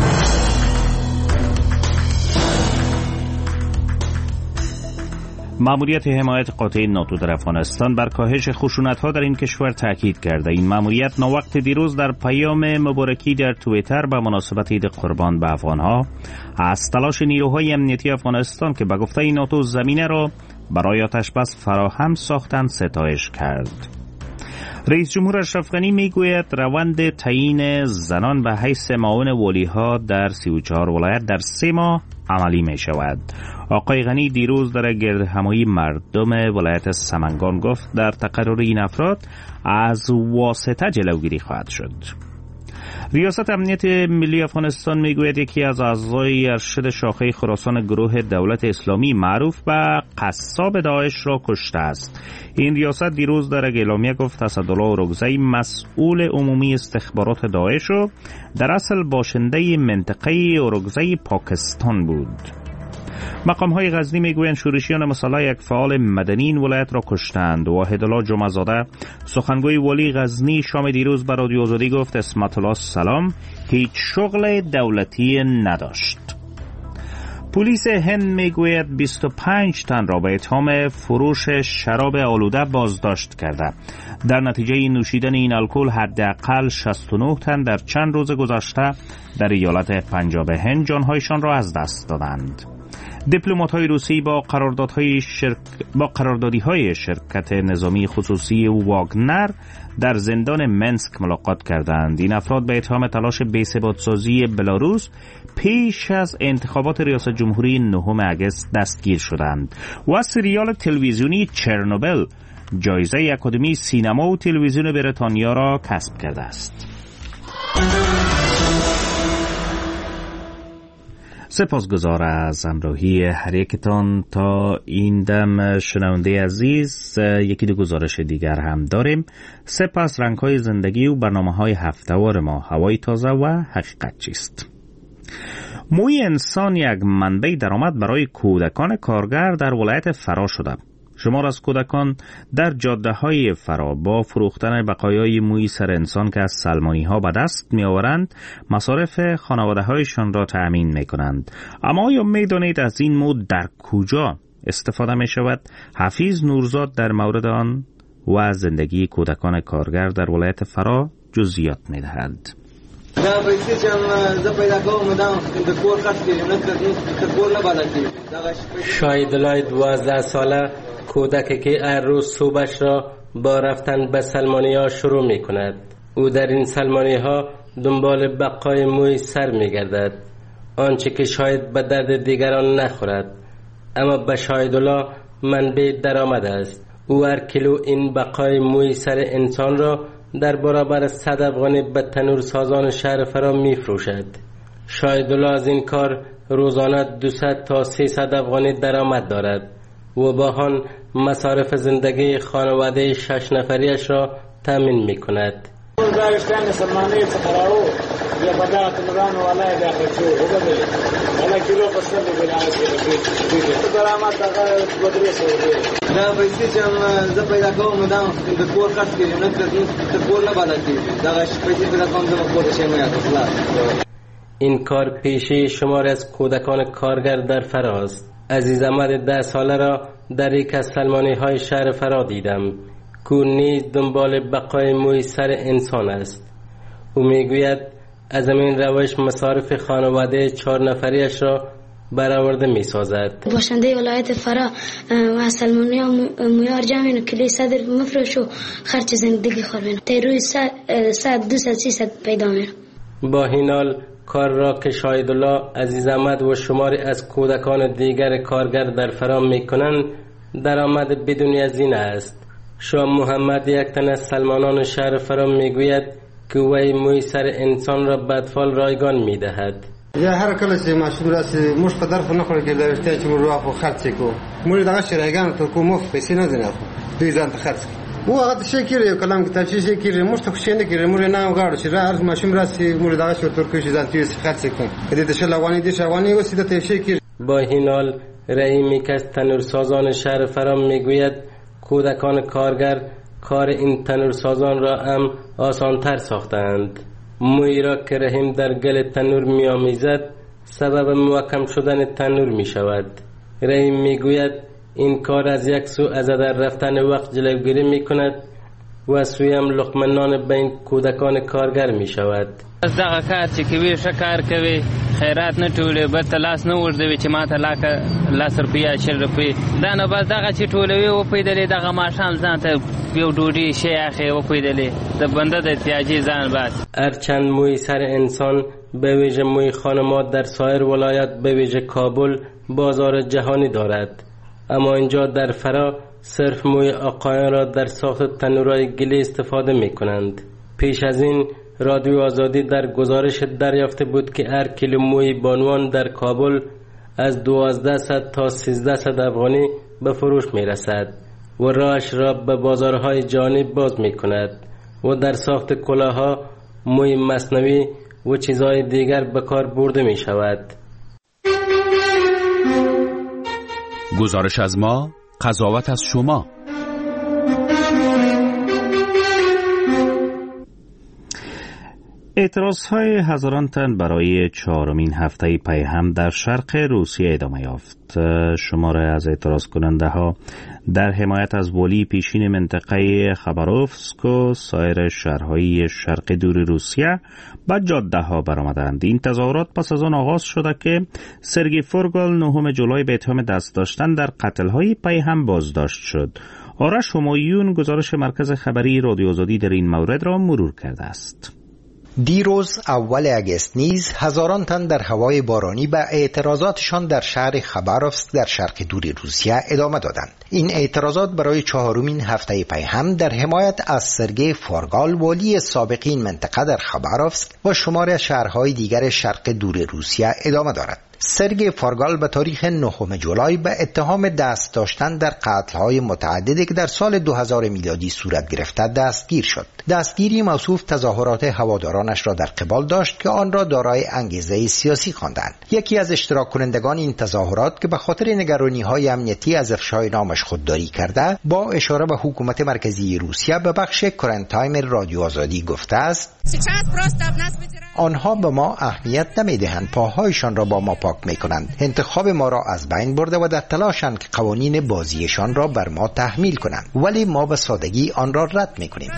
ماموریت حمایت قاطع ناتو در افغانستان بر کاهش خشونت‌ها در این کشور تاکید کرده. این ماموریت ناوقت دیروز در پیام مبارکی در توییتر به مناسبت عید قربان به افغان‌ها از تلاش نیروهای امنیتی افغانستان که به گفته ناتو زمینه را برای آتش‌بس فراهم ساختند ستایش کرد. رئیس جمهور اشرف غنی میگوید روند تعیین زنان به حیث معاون ولی‌ها در 34 ولایت در 3 ماه عملی می شود. آقای غنی دیروز در گردهمایی مردم ولایت سمنگان گفت در تقرر این افراد از واسطه جلوگیری خواهد شد. ریاست امنیت ملی افغانستان میگوید یکی از اعضای ارشد شاخه خراسان گروه دولت اسلامی معروف به قصاب داعش را کشته است. این ریاست دیروز در اعلامیه گفت اسدالله اورگزئی مسئول عمومی استخبارات داعش و در اصل باشنده منطقه اورگزئی پاکستان بود. مقام‌های غزنی میگویند شورشیان مسلح یک فعال مدنی این ولایت را کشتند. واحدالله جمعه‌زاده سخنگوی ولی غزنی شام دیروز به رادیو آزادی گفت اسمت الله سلام هیچ شغل دولتی نداشت. پلیس هند میگوید 25 تن را به اتهام فروش شراب آلوده بازداشت کرده. در نتیجه نوشیدن این الکل حداقل 69 تن در چند روز گذشته در ایالت پنجاب هند جانهایشان را از دست دادند. دیپلمات‌های روسی با قراردادی‌های شرکت نظامی خصوصی واگنر در زندان منسک ملاقات کردند. این افراد به اتهام تلاش بی‌ثبات‌سازی بلاروس پیش از انتخابات ریاست جمهوری 9 اگست دستگیر شدند. و سریال تلویزیونی چرنوبل جایزه اکادمی سینما و تلویزیون بریتانیا را کسب کرده است. سپاسگزار از همراهی هر یکتان تا این دم. شنونده عزیز، یکی دو گزارش دیگر هم داریم. سپس رنگ‌های زندگی و برنامه‌های هفته‌وار ما، هوای تازه و حقیقت چیست. موی انسان یک منبع درآمد برای کودکان کارگر در ولایت فرا شده. شمار از کودکان در جاده‌های فرا با فروختن بقایای موی سر انسان که از سلمانی‌ها به دست می‌آورند مصارف خانواده‌هایشان را تأمین می‌کنند. اما آیا می‌دانید از این مو در کجا استفاده می‌شود؟ حفیظ نورزاد در مورد آن و زندگی کودکان کارگر در ولایت فرا جزئیات می‌دهد. شاهدلای 12 ساله کودکی که هر روز صبحش را با رفتن به سلمانی ها شروع می کند. او در این سلمانی ها دنبال بقای موی سر می گردد، آنچه که شاید به درد دیگران نخورد اما به شاهدالله منبع درآمد است. او هر کیلو این بقای موی سر انسان را در برابر 100 افغانی به تنور سازان شهر فرا می فروشد. شاهدالله از این کار روزانه 200 تا 300 افغانی درآمد دارد و با آن مصارف زندگی خانواده 6 نفریش را تامین می کند. این کار پیشه شمار از کودکان کارگر در فرا است. عزیز احمد 10 ساله را در یک از سلمانی های شهر فرا دیدم که نیز دنبال بقای موی سر انسان است. او میگوید از این روش مصارف خانواده 4 نفریش را برآورده می سازد. باشنده ولایت فرا و سلمانی ها مویار جمعین کلی صدر مفروش و خرچ زندگی خوربین تیروی 100-200-300 پیدا میرم. با این حال کار را که شاهدالله عزیز احمد و شماری از کودکان دیگر کارگر در فرا می کنند درآمد بدون هزینه است. شاه محمد یک تن از سلمانان شهر فرا میگوید که وی موی سر انسان را به اطفال رایگان میدهد. یا هر کله چې ماشوم راسي موږ په درخو نه خوري کې د ورته چې موږ واخو خرڅ کو موږ دغه شریګان ته کوم پیسې نه دي دوی ځان ته خرڅ مو هغه شي کېږي کلام کې تاسو شي کېږي موږ ته خوشینه کېږي موږ نه غواړو چې هر ماشوم راسي موږ دغه شو تر کې ځان ته خرڅ کو دې ته شلوانی دي شوانی وسیده ته شي کېږي. با این حال رحیمی که از تنورسازان شهر فرام میگوید کودکان کارگر کار این تنورسازان را هم آسانتر ساختند. مویی را که رحیم در گل تنور می‌آمیزد سبب محکم شدن تنور می‌شود. رحیم میگوید این کار از یک سو از در رفتن وقت جلوگیری می‌کند و از سوی هم لقمه نان بین کودکان کارگر می‌شود. از دغه کار چې کوي ښه کار کوي خیرات نه ټولوي بل ته لاس نه ورځوي چې ما ته لاس روپۍ 80 روپۍ دا نه بس دغه چې ټولوي وپیدلې دغه ماښام ځان ته یو ډوډۍ شی اخی وپیدلې د بنده د احتیاجي ځان بس. هرچند موی سر انسان به ویژه موی خانمات در سایر ولایات به ویژه کابل بازار جهانی دارد، اما اینجا در فرا صرف موی آقایان را در ساخت تنورهای گلی استفاده می کنند. پیش از این رادیو آزادی در گزارش دریافته بود که هر کیلو موی بانوان در کابل از 1200 تا 1300 افغانی به فروش می رسد و راهش را به بازارهای جهانی باز می کند و در ساخت کلاه‌ها موی مصنوعی و چیزهای دیگر به کار برده می شود. گزارش از ما، قضاوت از شما. اعتراضهای هزاران تن برای 4مین هفته پیهم در شرق روسیه ادامه یافت. شماره از اعتراض کننده ها در حمایت از ولی پیشین منطقه خباروفسک و سایر شهرهای شرق دور روسیه به جاده ها برآمدند. این تظاهرات پس از آن آغاز شده که سرگی فورگال 9 جولای به اتهام دست داشتن در قتل‌های پیهم بازداشت شد. آرش همایون گزارش مرکز خبری رادیو آزادی در این مورد را مرور کرده است. دیروز اول اگست نیز هزاران تن در هوای بارانی به اعتراضاتشان در شهر خباروفسک در شرق دور روسیه ادامه دادند. این اعتراضات برای 4مین هفته پیهم در حمایت از سرگی فورگال والی سابق این منطقه در خباروفسک و شمار شهرهای دیگر شرق دور روسیه ادامه دارد. سرگی فورگال به تاریخ 9 جولای به اتهام دست داشتن در قتل‌های متعددی که در سال 2000 میلادی صورت گرفته دستگیر شد. دستگیری موصوف تظاهرات هوادارانش را در قبال داشت که آن را دارای انگیزه سیاسی خواندند. یکی از اشتراک کنندگان این تظاهرات که به خاطر نگرانی‌های امنیتی از افشای نامش خودداری کرده، با اشاره به حکومت مرکزی روسیه به بخش کرنت تایم رادیو آزادی گفته است: آنها به ما اهمیت نمیدهند، پاهایشان را با ما پاک میکنند، انتخاب ما را از بین برده و در تلاشند که قوانین بازیشان را بر ما تحمیل کنند، ولی ما به سادگی آن را رد میکنیم.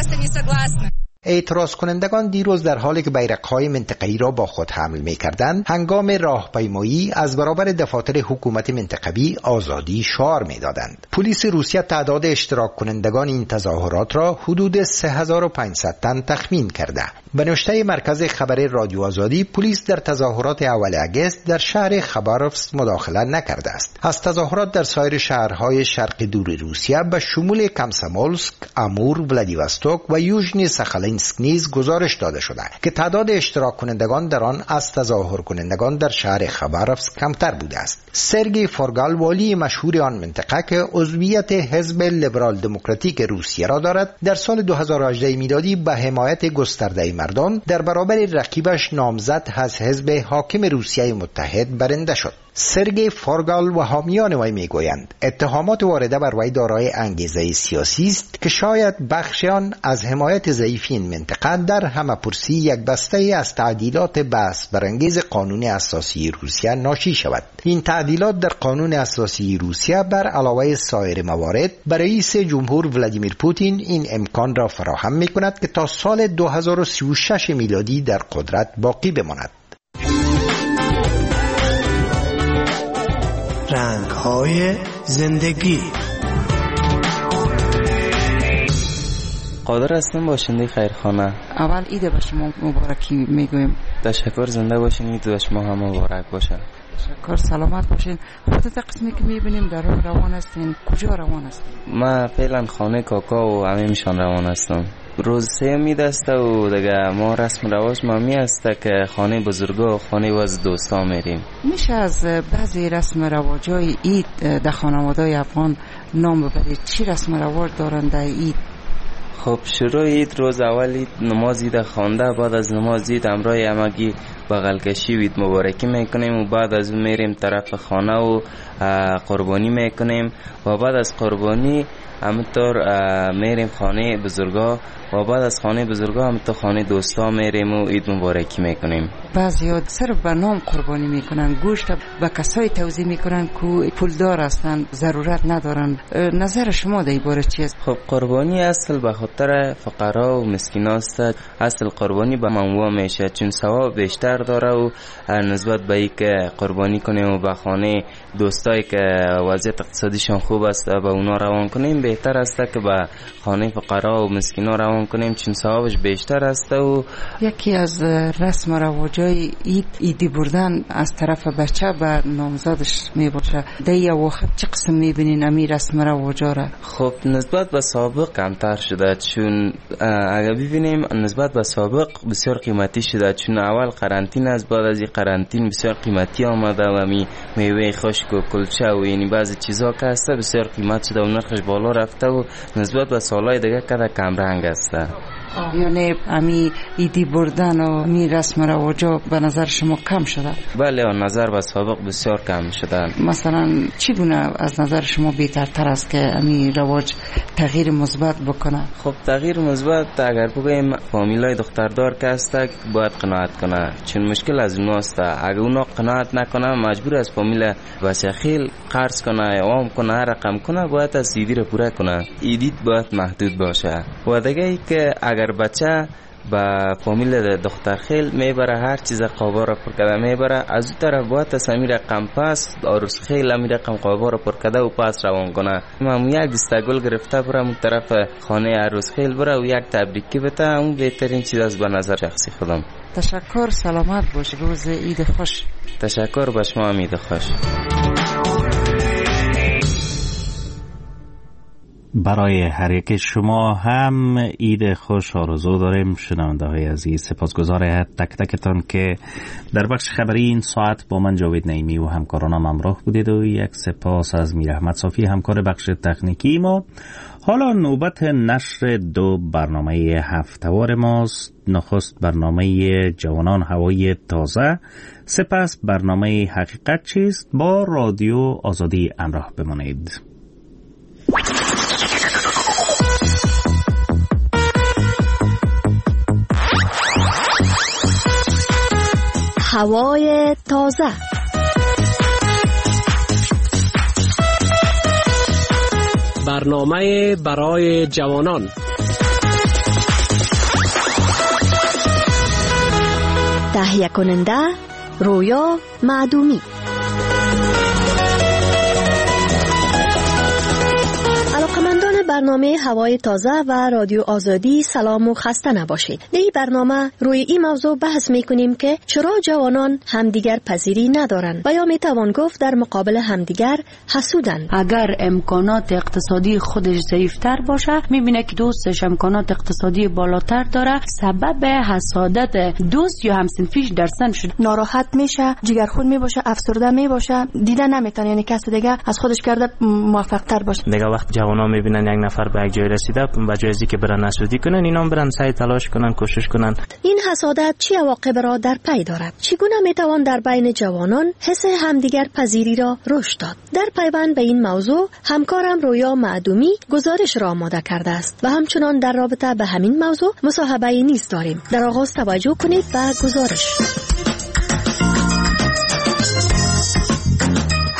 اعتراض کنندگان دیروز در حالی که بیرق‌های منطقه‌ای را با خود حمل می‌کردند، هنگام راهپیمایی از برابر دفاتر حکومت منطقوی آزادی شعار می‌دادند. پلیس روسیه تعداد اشتراک کنندگان این تظاهرات را حدود 3500 تن تخمین کرده. به نشته مرکز خبری رادیو آزادی، پلیس در تظاهرات اول اگست در شهر خباروفسک مداخله نکرده است. از تظاهرات در سایر شهرهای شرق دور روسیه به شمول کامسامولسک، امور، ولادیواستوک و یوژنی ساخالینسک نیز گزارش داده شده که تعداد اشتراک کنندگان در آن از تظاهر کنندگان در شهر خباروفسک کمتر بوده است. سرگی فورگال والی مشهور آن منطقه که عضویت حزب لیبرال دموکراتیک روسیه را دارد، در سال 2018 میلادی به حمایت گسترده مردم در برابر رقیبش نامزد از حزب حاکم روسیه متحد برنده شد. سرگی فورگال و حامیان وی میگویند اتهامات وارده بر وی دارای انگیزه سیاسی است که شاید بخش آن از حمایت ضعیف این منطقه در همه‌پرسی یک بسته از تعدیلات بحث برانگیز قانون اساسی روسیه ناشی شود. این تعدیلات در قانون اساسی روسیه بر علاوه سایر موارد برای رئیس جمهور ولادیمیر پوتین این امکان را فراهم می‌کند که تا سال 2036 میلادی در قدرت باقی بماند. رنگ‌های زندگی. قادر هستم باشنده خیرخانه. اول عید به شما مبارکی میگویم. تشکر، زنده باشین، عید به شما هم مبارک باشه. شکر، سلامت باشین. خودت قسمی که میبینیم در راه روان هستین، کجا روان هستین؟ ما فعلا خانه کاکا و همیشان روان هستم. روز سه دسته و دیگه ما رسم رواج ما هسته که خانه بزرگا و خانه واز دوستا میریم. میشه از بعضی رسم رواجای عید در خانواده‌های افغان نام ببرید؟ چی رسم رواج دارن در عید؟ خب شروع عید، روز اول عید نماز عید خوانده، بعد از نماز عید همراه همگی بغل کشی و عید مبارکی میکنیم و بعد از اون میریم طرف خانه و قربانی میکنیم و بعد از قربانی همینطور میریم خانه بزرگا و بعد از خانه بزرگا همینطور خانه دوستا میریم و عید مبارکی میکنیم. بعضی صرف به نام قربانی میکنن، گوشت به کسای توزیع میکنن که پولدار هستن، ضرورت ندارن. نظر شما در این باره چیست؟ خب قربانی اصل به خاطر فقرا و مسکینا است. اصل قربانی به منوع میشه چون ثواب بیشتر داره و نسبت به اینکه قربانی کنیم و به خانه دوستایی که وضعیت اقتصادیشان خوب است به اونا روان کنیم، بهتر است که به خانه فقرا و مسکینا روان کنیم چون ثوابش بیشتر است. و یکی از رسم و رواجای عیدی بردن از طرف بچه به نامزدش می باشه. در این وقت چه قسم می بینین امی رسم و رواجا را؟ خب نسبت به سابق کمتر شده، چون اگر ببینیم نسبت به سابق بسیار قیمتی شده، چون اول قرنطینه است، بعد از این قرنطینه بسیار قیمتی آمده و میوه خشک و کلچه و یعنی بعضی چیزا که هست بسیار قیمت شده و نرخش بالا رفته و نسبت به سالهای دیگه کده کم رنگ است. یعنی امی ایدی بردن و می رسم رواجا به نظر شما کم شده؟ بله، نظر به سابق بسیار کم شده. مثلا چگونه از نظر شما بهترتر است که امی رواج تغییر مثبت بکنه؟ خب تغییر مثبت اگر بگیم فامیلای دختردار که هست باید قناعت کنه، چون مشکل از اوناست. اگر اونا قناعت نکنه مجبور از فامیل بچه خیل قرض کنه، عوام کنه، رقم کنه، باید از ایدی رو پوره کنه. ایدی باید محدود باشه. و دیگه ای که اگر بچه با فامیل دختر خیل میبره هر چیز قابا را پر کده میبره، از اون طرف باید سمی رقم پس عروس خیل همی رقم قابا را پر کده و پس روان کنه. من یک دسته گل گرفته برم اون طرف خانه عروس خیل بره و یک تبریکی بده، اون بهترین چیز از به نظر شخصی خودم. تشکر، سلامت باش، روز عید خوش. تشکر، به شما هم عید خوش. برای هر یک شما هم عید خوش آرزو داریم. شنونده های عزیز، سپاسگزار تک تکتان که در بخش خبری این ساعت با من جاوید نعیمی و همکارانم همراه بودید و یک سپاس از میر احمد صافی همکار بخش تکنیکی ما. حالا نوبت نشر دو برنامه هفته‌وار ماست. نخست برنامه جوانان هوای تازه، سپس برنامه حقیقت چیست. با رادیو آزادی همراه بمانید. هوای تازه. برنامه برای جوانان. تهیه کننده رویا معدومی. برنامه هوای تازه و رادیو آزادی سلام و خسته نباشید. در این برنامه روی این موضوع بحث میکنیم که چرا جوانان همدیگر پذیری ندارند و یا میتوان گفت در مقابل همدیگر حسودند. اگر امکانات اقتصادی خودش ضعیفتر باشه، میبینه که دوستش امکانات اقتصادی بالاتر داره، سبب حسادت دوست یا همسنفیش در سن شده. ناراحت میشه، جگرخون میباشه، افسرده میباشه، دیدن نمیتونه یعنی کسی دیگه از خودش کرده موفق تر باشه. دیگه وقت جوانا میبینن یک نفر به یک جای رسیده، به جای از اینکه برن حسودی کنن، اینا برن سعی تلاش کنن، کوشش کنن. این حسادت چه عواقب را در پی دارد؟ چگونه میتوان در بین جوانان حس همدیگر پذیری را رشد داد؟ در پیوند به این موضوع همکارم رویا معدومی گزارش را آماده کرده است و همچنان در رابطه به همین موضوع مصاحبه‌ای نیز داریم. در آغاز توجه کنید به گزارش.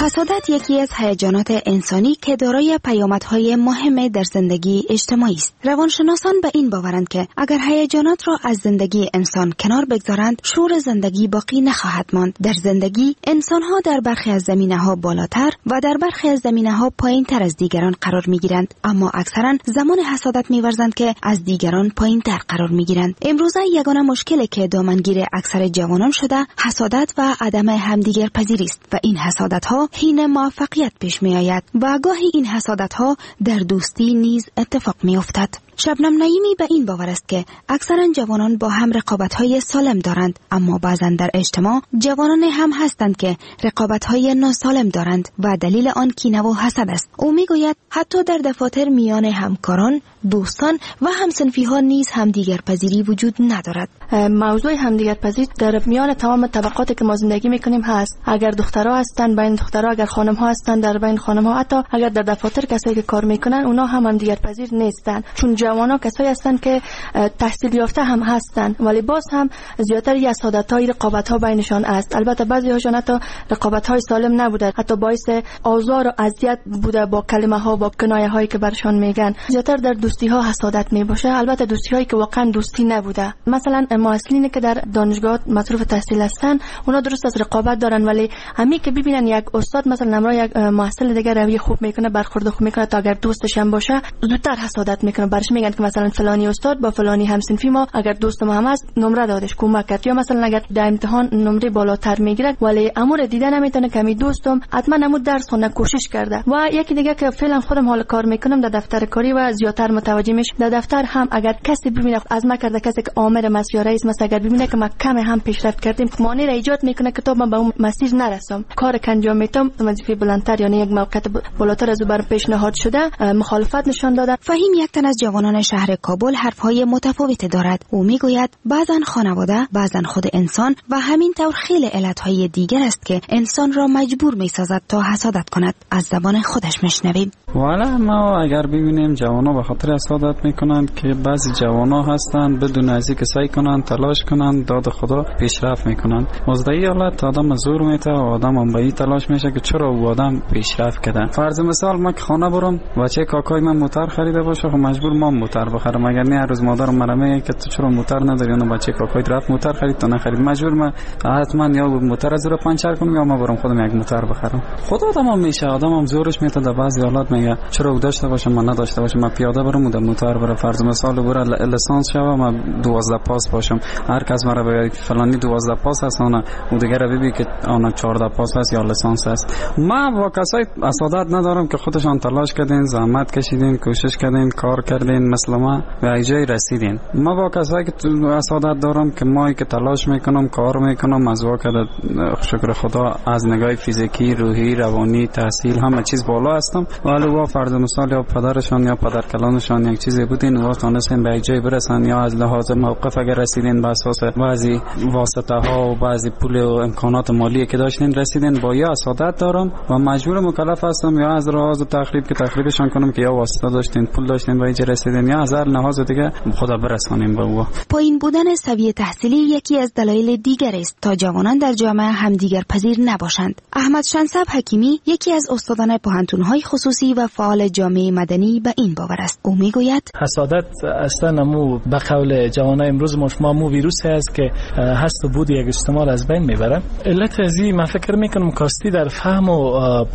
حسادت یکی از هیجانات انسانی که دارای پیامدهای مهم در زندگی اجتماعی است. روانشناسان به این باورند که اگر هیجانات را از زندگی انسان کنار بگذارند، شور زندگی باقی نخواهد ماند. در زندگی انسان‌ها در برخی از زمینه‌ها بالاتر و در برخی از زمینه‌ها پایین‌تر از دیگران قرار می‌گیرند، اما اکثراً زمان حسادت می‌ورزند که از دیگران پایین‌تر قرار می‌گیرند. امروزه یگانه مشکلی که دامنگیر اکثر جوانان شده، حسادت و عدم همدیگر پذیری است و این حسادت‌ها حین موفقیت پیش می‌آید و گاهی این حسادت‌ها در دوستی نیز اتفاق می‌افتد. شبنم نعیمی به این باور است که اکثرا جوانان با هم رقابت‌های سالم دارند، اما بعضا در اجتماع جوانان هم هستند که رقابت‌های ناسالم دارند و دلیل آن کینه و حسد است. او میگوید حتی در دفاتر میان همکاران، دوستان و همسنفی‌ها نیز همدیگر پذیری وجود ندارد. موضوع همدیگر پذیری در میان تمام طبقاتی که ما زندگی میکنیم هست. اگر دخترها هستند بین دخترها، اگر خانم‌ها هستند در بین خانم‌ها، حتی اگر در دفاتر کسایی که کار میکنن اونا هم همدیگر پذیر نیستند، چون جوانان کسایی هستند که تحصیل یافته هم هستند ولی باز هم زیاتر حسادت‌های رقابت‌ها بینشان است. البته بعضی‌هاشون حتی رقابت‌های سالم نبوده، حتی باعث آزار و اذیت بوده با کلمه‌ها، با کنایه‌هایی که برشان میگن. زیاتر در دوستی‌ها حسادت میباشه، البته دوستی‌هایی که واقعا دوستی نبوده. مثلا معلمینی که در دانشگاه مصروف تحصیل هستن، اونا درست از رقابت دارن، ولی همین که ببینن یک استاد مثلا نمره یک محصل دیگه روی خوب میکنه، برخورد خوب میکنه، تا اگر دوستش هم باشه زودتر حسادت میکنه. برش میگن که مثلا فلانی استاد با فلانی همسنفی ما اگر دوست ما هم است نمره دادش، کمک کرد، یا مثلا اگر در امتحان نمره بالاتر میگیره ولی امور دیده نمیتونه که می دوستم حتما نمو درس خونه کوشش کرده. و یکی دیگه که فعلا خودم حال کار میکنم در دفتر کاری و زیاتر متوجه میشم در دفتر هم اگر کسی ببینه از ما کرده، کسی که آمر است یا رئیس مثلا اگر ببینه که ما کم هم پیشرفت کردیم، مانع را ایجاد میکنه که تا من به اون مسیر نرسم. کار که انجام میدم وظیفه بلندتر یعنی یک موقعیت بالاتر از بر پیشنهاد شده مخالفت نشان داده. فهیم یک تن از جوانان شهر کابل حرفهای متفاوتی دارد. او میگوید بعضن خانواده، بعضن خود انسان و همین طور خیلی علتهای دیگر است که انسان را مجبور میسازد تا حسادت کند. از زبان خودش میشنویم. والا ما اگر ببینیم جوانا به خاطر حسادت میکنن که بعضی جوانا هستن بدون از اینکه سعی کنن تلاش کنن داد خدا پیشرفت میکنن. مزدی حالت آدم زور میته و آدم هم به این تلاش میشه که چرا او آدم پیشرفت کردن. فرض مثال من که خانه برم بچه کاکای من موتر خریده باشه، خب مجبور ما موتر بخرم. اگر نه هر روز مادرم من میگه که تو چرا موتر نداری، اون بچه کاکای رفت موتر خرید تو نخرید، مجبور من حتما یا موتر از رو پنچر کنم یا ما برم خودم یک موتر بخرم. خود آدم هم میشه، آدم هم زورش میته در بعضی حالات میگه چرا او داشته باشم من نداشته باشم، من پیاده برم و موتر برم. فرض مثال بره لیسانس شوم من 12 پاس باشم، هر کس مرا بگه فلانی 12 پاس هست اون دیگه رو ببین که آن 14 پاس هست یا لیسانس هست. ما با کسای حسادت ندارم که خودشان تلاش کردین، زحمت کشیدین، کوشش کردین، کار کردین، مثل ما به اینجای رسیدین. ما با کسایی که حسادت دارم که ما که تلاش میکنم، کار میکنم، از واقع شکر خدا از نگاه فیزیکی، روحی، روانی، تحصیل همه چیز بالا هستم. ولی وا فرض مثال یا پدرشان یا پدرکلانشان یک چیزی بودین و تونستین به جای برسن، یا از لحاظ موقف اگر رسیدین به اساس بعضی واسطه ها و بعضی پول و امکانات مالی که داشتین رسیدین، با یا حسادت دارم و مجبور مکلف هستم یا از لحاظ تخریب که تخریبشان کنم که یا واسطه داشتین، پول داشتین به اینجا رسیدین، یا از هر لحاظ دیگه خدا برسانیم به او. پایین بودن سویه تحصیلی یکی از دلایل دیگر است تا جوانان در جامعه همدیگر پذیر نباشند. احمد شنسب حکیمی یکی از استادان پوهنتون‌های خصوصی و فعال جامعه مدنی به این باور است. او میگوید حسادت اصلا مو به قول جوانای امروز مو ویروسی است که هست و بود یک اجتماع از بین میبره. علت ازی من فکر میکنم کاستی در فهم و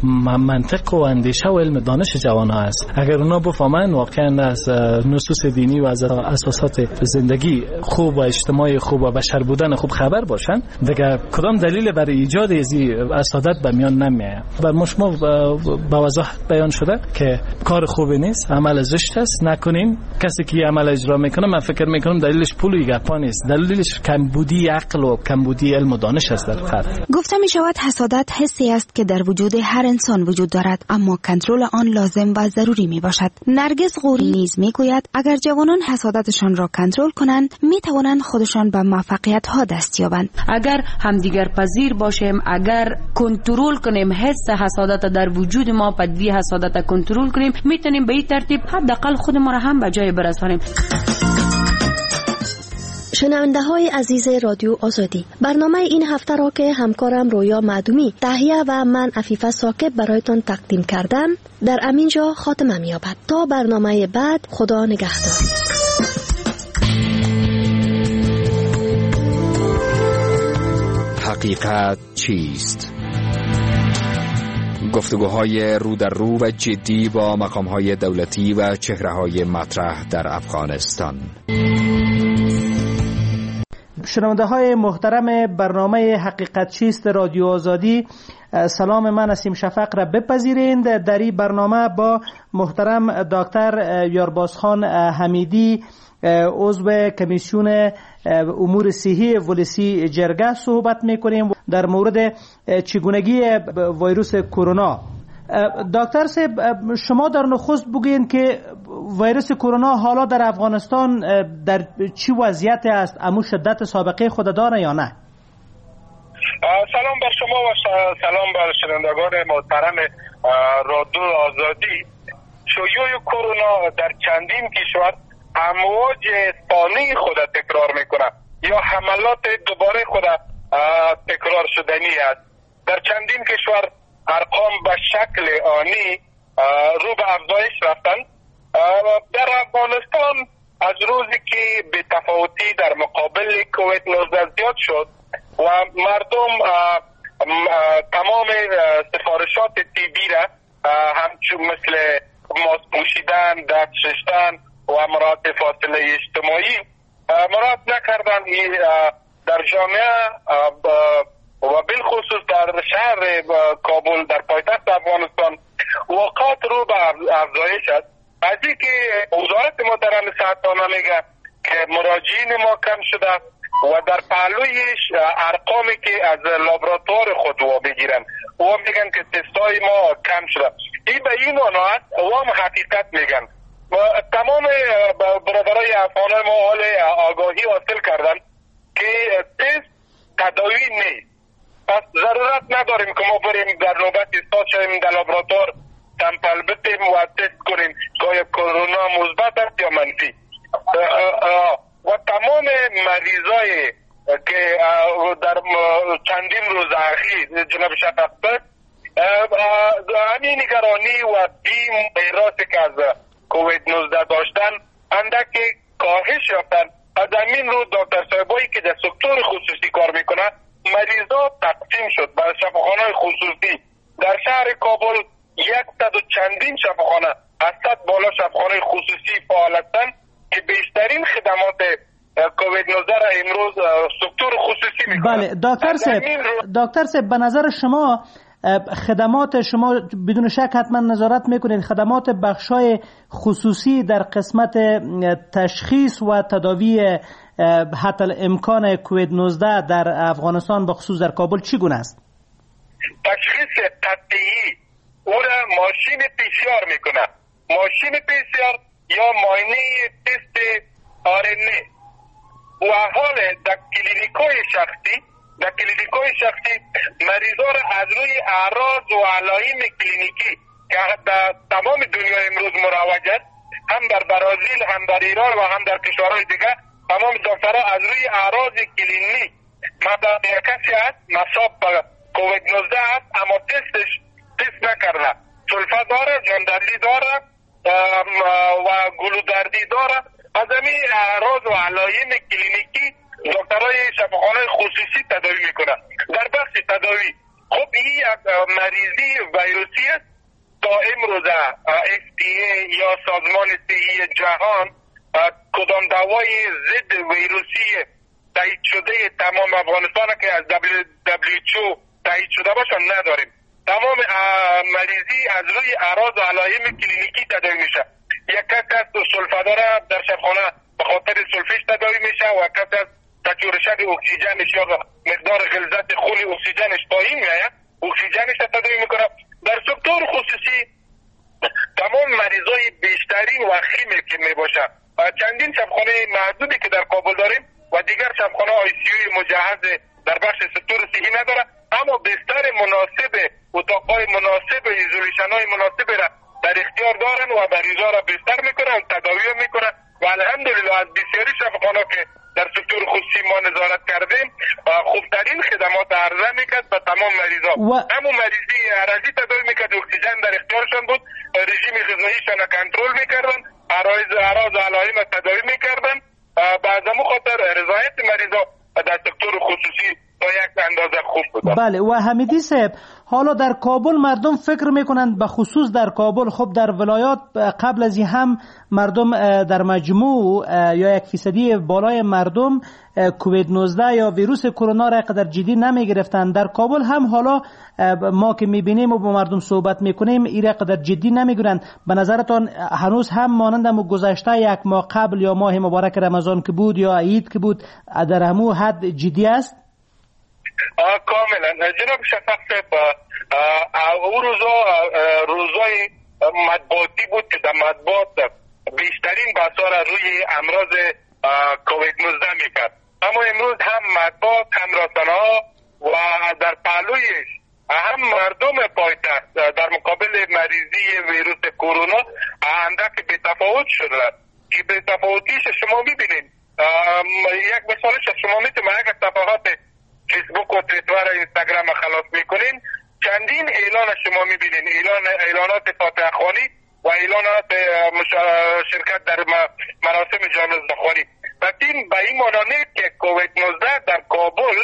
منطق و اندیشه و علم دانش جوانها است. اگر اونا بفهمن واقعا از نصوص دینی و از اساسات زندگی خوب و اجتماعی خوب و بشر بودن خوب خبر باشن، دیگه کدام دلیل برای ایجاد ازی حسادت به میان نمیاد. بر مشما با وضاحت بیان شده که کار خوبی نیست، عمل زشت است، نکنین. کسی که عمل اجرا میکنه من فکر میکنم دلیلش پول و گپا نیست، دلیلش کمبودی عقل و کمبودی علم و دانش است در فرد. گفته می شود حسادت حسی است که در وجود هر انسان وجود دارد، اما کنترل آن لازم و ضروری می باشد. نرگس غوری نیز می گوید اگر جوانان حسادتشان را کنترل کنند می توانند خودشان به موفقیت ها دست یابند. اگر همدیگر پذیر باشیم، اگر کنترل کنیم حس حسادت در وجود ما، پدوی حسادت کنترل کنیم، میتونیم به این ترتیب حداقل خود ما را هم به جای برسانیم. شنونده های عزیز رادیو آزادی، برنامه این هفته را که همکارم رویا معدومی تهیه و من عفیفه ثاقب برایتان تقدیم کردم در همینجا خاتمه می‌یابد. تا برنامه بعد، خدا نگهدار. حقیقت چیست؟ گفتگوهای رو در رو و جدی با مقام‌های دولتی و چهره‌های مطرح در افغانستان. شنونده های محترم برنامه حقیقت چیست رادیو آزادی، سلام من نسیم شفق را بپذیرید. در این برنامه با محترم دکتر یاربازخان حمیدی عضو کمیسیون امور صحی ولسی جرگه صحبت میکنیم در مورد چگونگی ویروس کرونا. دکتر صاحب، شما در نخست بگوین که ویروس کرونا حالا در افغانستان در چی وضعیت است؟ امو شدت سابقه خود داره یا نه؟ سلام بر شما و سلام بر شنوندگان محترم رادیو آزادی. شیوع کرونا در چندین کشور امواج ثانی خود تکرار میکنه یا حملات دوباره خود تکرار شدنی است. در چندین کشور ارقام به شکل آنی رو به افزایش رفتند. در افغانستان از روزی که به تفاوتی در مقابل کووید 19 زیاد شد و مردم تمام سفارشات طبی را همچون مثل ماسک پوشیدن، دست شستن و مراعات فاصله اجتماعی مراعات نکردن، در جامعه و بالخصوص در شهر کابل در پایتخت افغانستان واقعات رو به افزایش است. از این که وزارت محترم صحت میگه که مراجعین ما کم شده و در پهلویش ارقامی که از لابراتوار خود بگیرن و میگن که تستای ما کم شده. این به این معنی و هم حقیقت میگن. تمام برادرای افغانای ما حال آگاهی حاصل کردن که تست تداوی نیست. پس ضرورت نداریم که ما بریم در نوبت ایستاد شویم در لابراتوار سمپل بتیم و تست کنیم که کرونا مثبت است یا منفی. و تمام مریضای که در چندین روز اخیر جناب شفق همین نگرانی و بیم ویراسی که از کووید 19 داشتن اندک کاهش یافتن. از همین رو دکتر صاحبایی که در سکتور خصوصی کار میکنن مریضا تقسیم شد بر شفاخانه‌های خصوصی. در شهر کابل 100 و چندین شفاخانه از 100 بالا شفاخانه خصوصی فعال هستند که بیشترین خدمات کووید 19 را امروز سکتور خصوصی میکنند. بله دکتر صاحب به نظر شما خدمات شما بدون شک حتما نظارت میکنید، خدمات بخشای خصوصی در قسمت تشخیص و تداوی حتی امکان کووید 19 در افغانستان بخصوص در کابل چگونه است؟ تشخیص قطعی او را ماشین PCR میکنه. ماشین PCR یا معاینه تست RNA و حال در کلینیکای شخصی مریضا را از روی اعراض و علائم کلینیکی که در تمام دنیا امروز مروج است، هم در برزیل هم در ایران و هم در کشورهای دیگه، تمام دکترها از روی اعراض کلینیک مثلا کسی هست مصاب به کووید 19 است اما تست نکرده، سلفه داره، جاندردی داره و گلودردی داره. از همین اعراض و علائم کلینیکی دکترهای شفاخانه خصوصی تداوی میکنن. در بخش تداوی خب این یک مریضی ویروسی است. تا امروز FDA یا سازمان صحی جهان کدام دوای ضد ویروسی تایید شده تمام افغانستان که از WHO تایید شده باشه نداریم. تمام مریضی از روی اعراض و علائم کلینیکی تداوی میشه. یک کس سلفه داره در شفاخانه به خاطر سلفش تداوی میشه و کس از تجربه اکسیژنش یا مقدار غلظت خون اکسیژنش پایین میاد اکسیژنش تداوی میکنه. در سکتور خصوصی تمام مریضای بیشترین و خیمه که میباشه چندین شفاخانه محدودی که در کابل داریم و دیگر شفاخانه ICU مجهز در بخش سکتور صحی نداره، اما بستر مناسب، اتاقای مناسب، ایزولیشن های مناسب را در اختیار دارن و مریضا را بستر میکنن، تداوی میکنن و الحمدلله از بسیاری شفاخانه که در سکتور خصوصی ما نظارت کردیم خوبترین خدمات عرضه میکرد به تمام مریضا. همون مریضی عرضی تداوی میکرد، اکسیژن در اختیارشان بود، رژیم غذاییشان کنترل میکردن، اعراض علائم تداوی میکردن. بعد از خاطر رضایت مریضا در سکتور خصوصی تا یک اندازه خوب بود. بله. و حمیدی صاحب، حالا در کابل مردم فکر میکنند به خصوص در کابل، خب در ولایات قبل از این هم مردم در مجموع یا 1% بالای مردم کووید 19 یا ویروس کرونا را قدر جدی نمی گرفتند. در کابل هم حالا ما که میبینیم و با مردم صحبت میکنیم ایره قدر جدی نمیگیرند. به نظرتان هنوز هم مانند گذشته یک ماه قبل یا ماه مبارک رمضان که بود یا عید که بود در همو حد جدی است؟ کاملا جناب شفق صاحب، او روزای مطبوعاتی بود که در مطبوعات بیشترین بحثا را روی امراض کووید 19 میکرد. اما امروز هم مطبوعات هم رسانه‌ها و در پهلویش هم مردم پایتخت در مقابل مریضی ویروس کرونا اندک بی‌تفاوت شدند که بی‌تفاوتیش شما میبینید. یک مثالش شما میتونید اگر صفحات فیسبوک و توییتر و اینستاگرام خلاص میکنین، چندین اعلان شما میبینین، اعلانات فاتحه خوانی و اعلانات شرکت در مراسم جانازه خوانی. بلکه به این معنی نیست که کووید 19 در کابل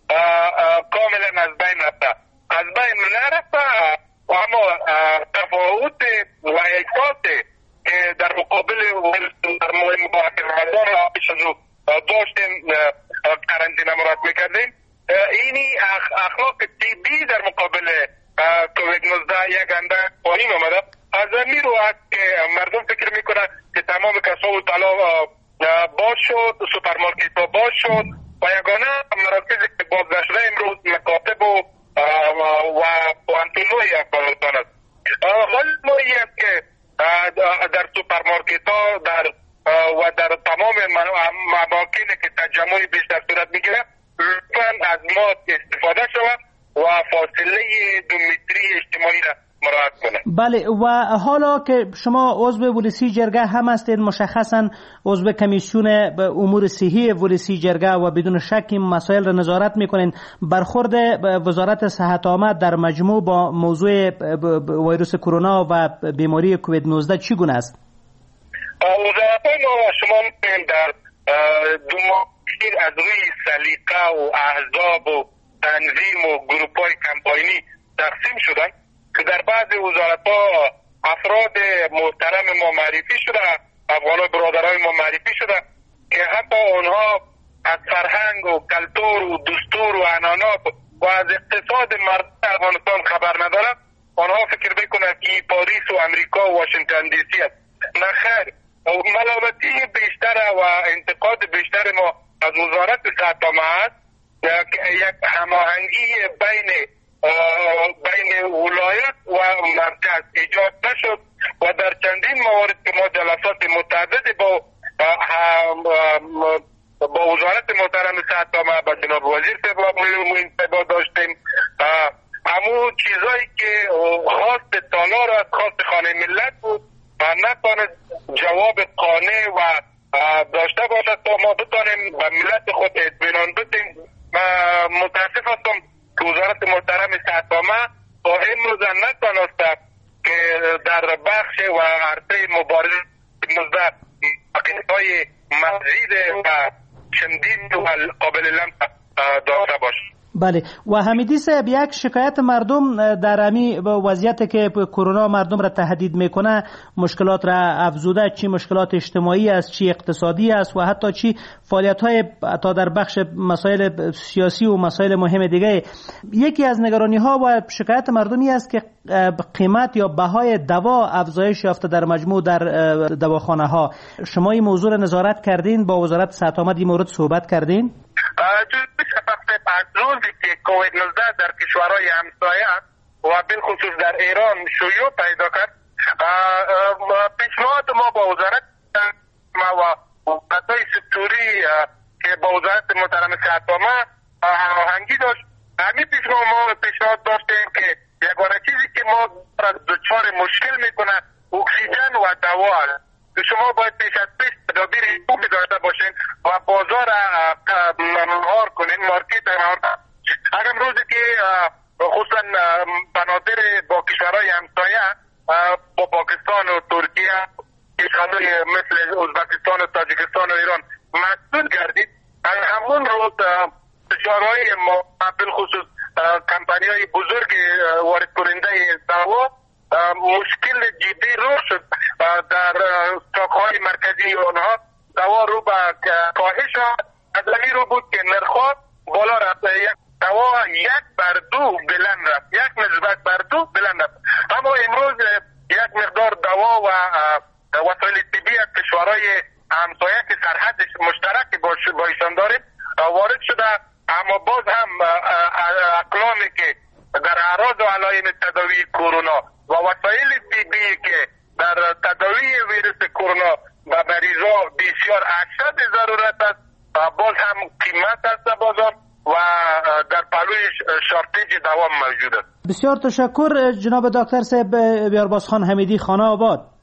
کاملا از بین رفته. از بین نرفته، اما تفاوت و احساس که در مقابل در ماه مبارک رمضان پیش از او داشتیم قرنطینه مراد میکردیم، اینی اخلاق طبی در مقابل کووید 19 یک اندک پایین آمده. از این رو است که مردم فکر میکنن که تمام کسا و طلا باز شد، سوپرمارکت ها باز شد و یگانه مراکزی که باز نشده امروز مکاتب و پوانتونوی افغانستان است. حال ما این است که در سوپرمارکت ها و در تمام مواقعی که تجمع بیشتر صورت میگیره لطفاً از ما استفاده شود و فاصله 2 متری اجتماعی را مراعات کنه. بله. و حالا که شما عضو ولسی جرگه هم هستید، مشخصاً عضو کمیسیون امور صحی ولسی جرگه و بدون شک این مسائل را نظارت میکنین، برخورد وزارت صحت عامه در مجموع با موضوع ویروس کرونا و بیماری کووید 19 چگونه است؟ وزارت ما شما می‌بینید در 2 ماه از روی سلیقه و احزاب و تنظیم و گروپ‌های کمپاینی تقسیم شدن که در بعض وزارت‌ها افراد محترم ما معرفی شده، افغان‌های برادرای ما معرفی شده که حتی اونها از فرهنگ و کلتور و دستور و عنعنات و از اقتصاد مردم افغانستان خبر ندارند. آنها فکر میکنند که پاریس و امریکا و واشنگتن دی سی است. نه خیر، ملامتی بیشتر و انتقاد بیشتر ما از وزارت صحت عامه است که یک هماهنگی بین ولایت و مرکز ایجاد نشد و در چندین موارد که ما جلسات متعدد با وزارت محترم صحت عامه با جناب وزیر صاحب داشتیم، همون چیزایی که خواست تالار از خواست خانه ملت بود نتواند جواب قانع و داشته باشد تا ما بتانیم به ملت خود اطمینان بدیم. متاسف هستم که وزارت محترم صحت عامه تا امروز نتوانسته که در بخش و عرصه مبارزه مزد های مزید و چندین و قابل لمس داشته باشد. بله. و حمیدی صاحب، یک شکایت مردم در امی وضعیت که کرونا مردم را تهدید میکنه، مشکلات را افزوده، چی مشکلات اجتماعی است، چی اقتصادی است و حتی چی فعالیت های تا در بخش مسائل سیاسی و مسائل مهم دیگه. یکی از نگرانی ها و شکایت مردمی است که قیمت یا بهای دوا افزایش یافته در مجموع در دواخانه ها. شما این موضوع را نظارت کردین؟ با وزارت صحت عامه این مورد صحبت کردین؟ از روزی که کووید 19 در کشورهای همسایه و بالخصوص در ایران شیوع پیدا کرد، پیشنهاد ما با وزارت و وزارت‌های سکتوری که با وزارت محترم صحت عامه هماهنگی داشت، همین پیشنهاد داشتیم که یگانه چیزی که ما دچار مشکل میکنه اکسیژن و دوا است. شما باید پیش از پیش تدابیر خوبی داشته باشین و بازار مهار کنین، مارکت مهار. اگر روزی که خصوصا بنادر با کشورهای همسایه با پاکستان و ترکیه، کشورهای مثل ازبکستان و تاجیکستان و ایران مسئول گردید، همون روز تجارهای ما بالخصوص کمپانی های بزرگ وارد کننده دوا مشکل جدی رو شد. در ساقهای مرکزی آنها دوا رو به کاهش از این رو بود که نرخ بالا رفت. دوا 1:2 بلند رفت، 1 نسبت بر 2 بلند رفت. اما امروز یک مقدار دوا و وسایل طبی از کشورهای همسایه که سرحد مشترک با ایشان داریم وارد شده، اما باز هم اقلامی که در اعراض و علائم تداوی کرونا و وسایل طبی که در تداوی ویروس کرونا و مریضا بسیار اشد ضرورت است، باز هم قیمت است بازار و در پلوی شارتیج دوام موجود است. بسیار تشکر جناب دکتر صاحب بیارباز خان حمیدی، خانه آباد.